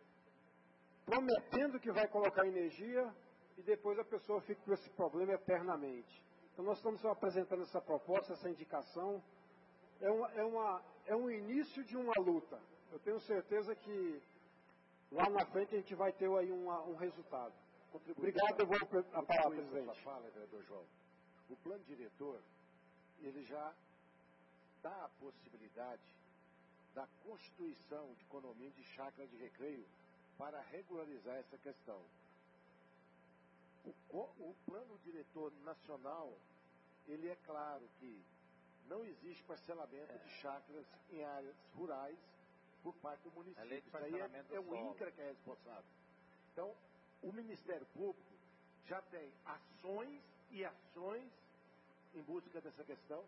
prometendo que vai colocar energia, e depois a pessoa fica com esse problema eternamente. Então, nós estamos apresentando essa proposta, essa indicação. É, uma, é, uma, é um início de uma luta. Eu tenho certeza que lá na frente a gente vai ter aí uma, um resultado. Obrigado, eu vou a palavra, presidente. Fala, vereador João. O plano diretor, ele já dá a possibilidade da constituição de economia de chácara de recreio para regularizar essa questão. O, o plano diretor nacional, ele é claro que não existe parcelamento de chácaras em áreas rurais por parte do município. A lei de Isso aí é, é o INCRA que é responsável. Então, o Ministério Público já tem ações e ações em busca dessa questão.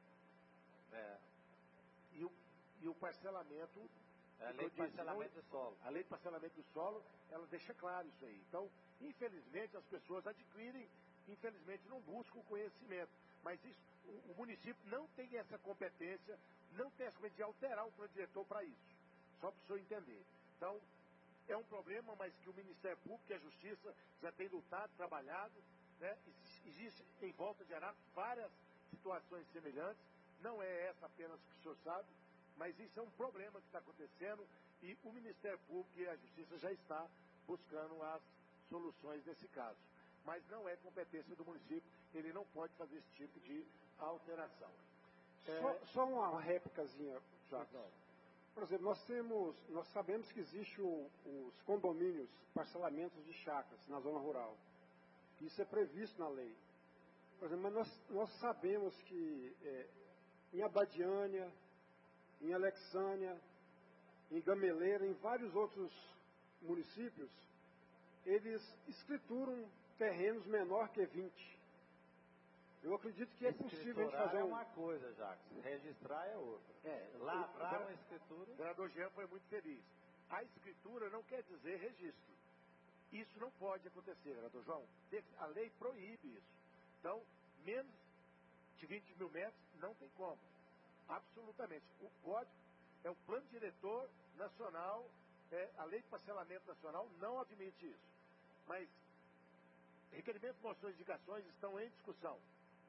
É. E, o, e o parcelamento... É a lei de parcelamento do solo. A lei de parcelamento do solo, ela deixa claro isso aí. Então, infelizmente, as pessoas adquirem, infelizmente não buscam o conhecimento. Mas isso, o, o município não tem essa competência, não tem essa competência de alterar o plano diretor para isso. Só para o senhor entender. Então, é um problema, mas que o Ministério Público e a Justiça já tem lutado, trabalhado, né? Existe em volta de Anápolis várias situações semelhantes, não é essa apenas que o senhor sabe, mas isso é um problema que está acontecendo e o Ministério Público e a Justiça já está buscando as soluções nesse caso. Mas não é competência do município, ele não pode fazer esse tipo de alteração. É... Só, só uma réplicazinha, Jacques. Por exemplo, nós temos, nós sabemos que existem os condomínios, parcelamentos de chácaras na zona rural. Isso é previsto na lei. Por exemplo, mas nós, nós sabemos que é, em Abadiânia, em Alexânia, em Gameleira, em vários outros municípios, eles escrituram terrenos menor que vinte. Eu acredito que é possível a gente fazer um... é um... uma coisa, Jacques. Registrar é outra. É, Lavrar uma escritura... O vereador Jean foi muito feliz. A escritura não quer dizer registro. Isso não pode acontecer, vereador João. A lei proíbe isso. Então, menos de vinte mil metros não tem como. Absolutamente. O código é o plano diretor nacional, é, a lei de parcelamento nacional não admite isso. Mas requerimentos, moções e indicações estão em discussão.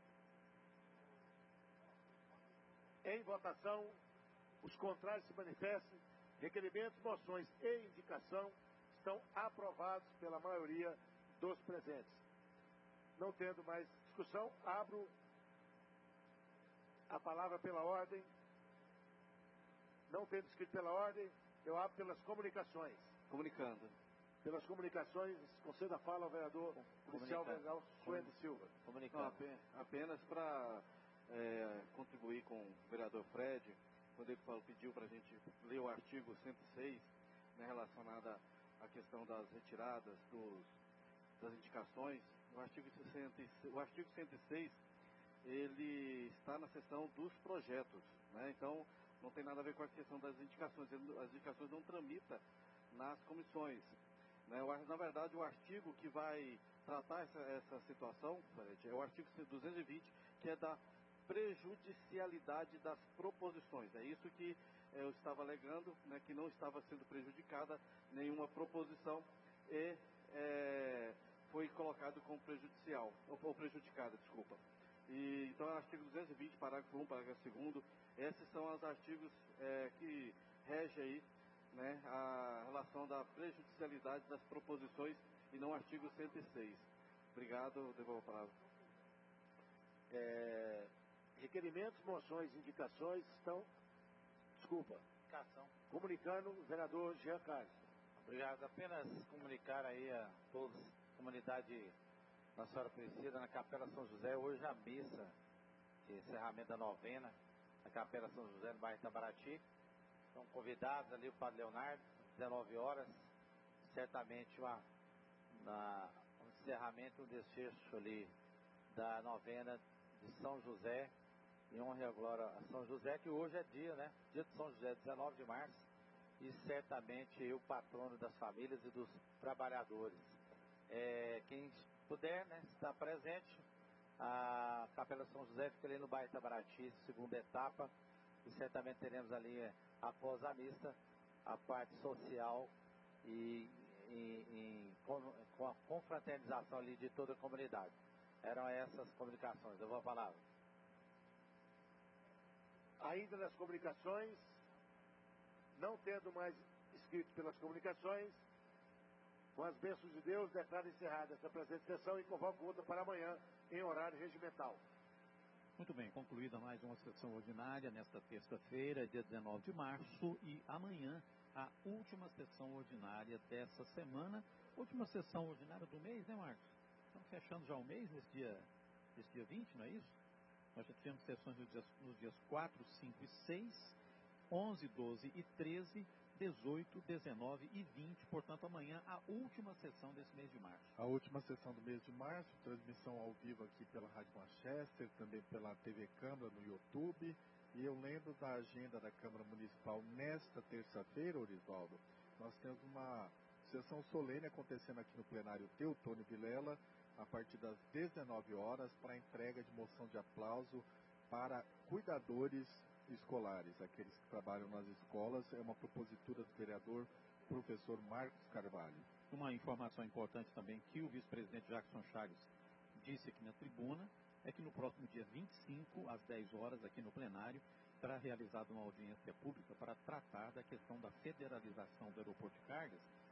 Em votação, os contrários se manifestem. Requerimentos, moções e indicação estão aprovados pela maioria dos presentes. Não tendo mais discussão, abro a palavra pela ordem. Não tendo escrito pela ordem, eu abro pelas comunicações. Comunicando. Pelas comunicações, conceda a fala ao vereador policial federal Suênio Silva. Comunicando. Não, apenas para é, contribuir com o vereador Fred, quando ele falou, pediu para a gente ler o artigo cento e seis, né, relacionado à questão das retiradas dos, das indicações. O artigo, sessenta, o artigo cento e seis, ele está na seção dos projetos, né? Então não tem nada a ver com a questão das indicações. As indicações não tramitam nas comissões, né? Na verdade, o artigo que vai tratar essa, essa situação, Fred, é o artigo duzentos e vinte, que é da prejudicialidade das proposições. É isso que eh, eu estava alegando, né, que não estava sendo prejudicada nenhuma proposição e eh, foi colocado como prejudicial, ou, ou prejudicada, desculpa. E, então, é o artigo duzentos e vinte, parágrafo um, parágrafo dois, esses são os artigos eh, que regem aí, né, a relação da prejudicialidade das proposições e não o artigo cento e seis. Obrigado, devolvo a palavra. É, requerimentos, moções, indicações estão... Desculpa. Indicação. Comunicando o vereador Jean Carlos. Obrigado. Apenas comunicar aí a todos, comunidade Nossa Senhora Aparecida, na Capela São José, hoje a missa, encerramento da novena, na Capela São José, no bairro Itabaraty. Estão convidados ali o Padre Leonardo, às dezenove horas, certamente uma, na, um encerramento, um desfecho ali da novena de São José, em honra e a glória a São José, que hoje é dia, né? Dia de São José, dezenove de março, e certamente o patrono das famílias e dos trabalhadores. É, quem puder, né, estar presente, a Capela São José fica ali no bairro Itabaraty, segunda etapa, e certamente teremos ali, após a missa, a parte social e, e, e com, com a confraternização ali de toda a comunidade. Eram essas comunicações. Eu vou a palavra. Ainda nas comunicações, não tendo mais escrito pelas comunicações, com as bênçãos de Deus, declaro encerrada essa presente sessão e convoco outra para amanhã, em horário regimental. Muito bem, concluída mais uma sessão ordinária nesta terça-feira, dia dezenove de março, e amanhã a última sessão ordinária dessa semana, última sessão ordinária do mês, né, Marcos? Estamos fechando já o mês, nesse dia, nesse dia vinte, não é isso? Nós já tivemos sessões nos dias, nos dias quatro, cinco e seis, onze, doze e treze, dezoito, dezenove e vinte, portanto amanhã a última sessão desse mês de março. A última sessão do mês de março, transmissão ao vivo aqui pela Rádio Manchester, também pela T V Câmara no YouTube. E eu lembro da agenda da Câmara Municipal nesta terça-feira, Orisvaldo, nós temos uma sessão solene acontecendo aqui no plenário Teutônio Vilela, a partir das dezenove horas, para a entrega de moção de aplauso para cuidadores escolares, aqueles que trabalham nas escolas. É uma propositura do vereador professor Marcos Carvalho. Uma informação importante também que o vice-presidente Jackson Chaves disse aqui na tribuna é que no próximo dia vinte e cinco, às dez horas, aqui no plenário, será realizada uma audiência pública para tratar da questão da federalização do aeroporto de cargas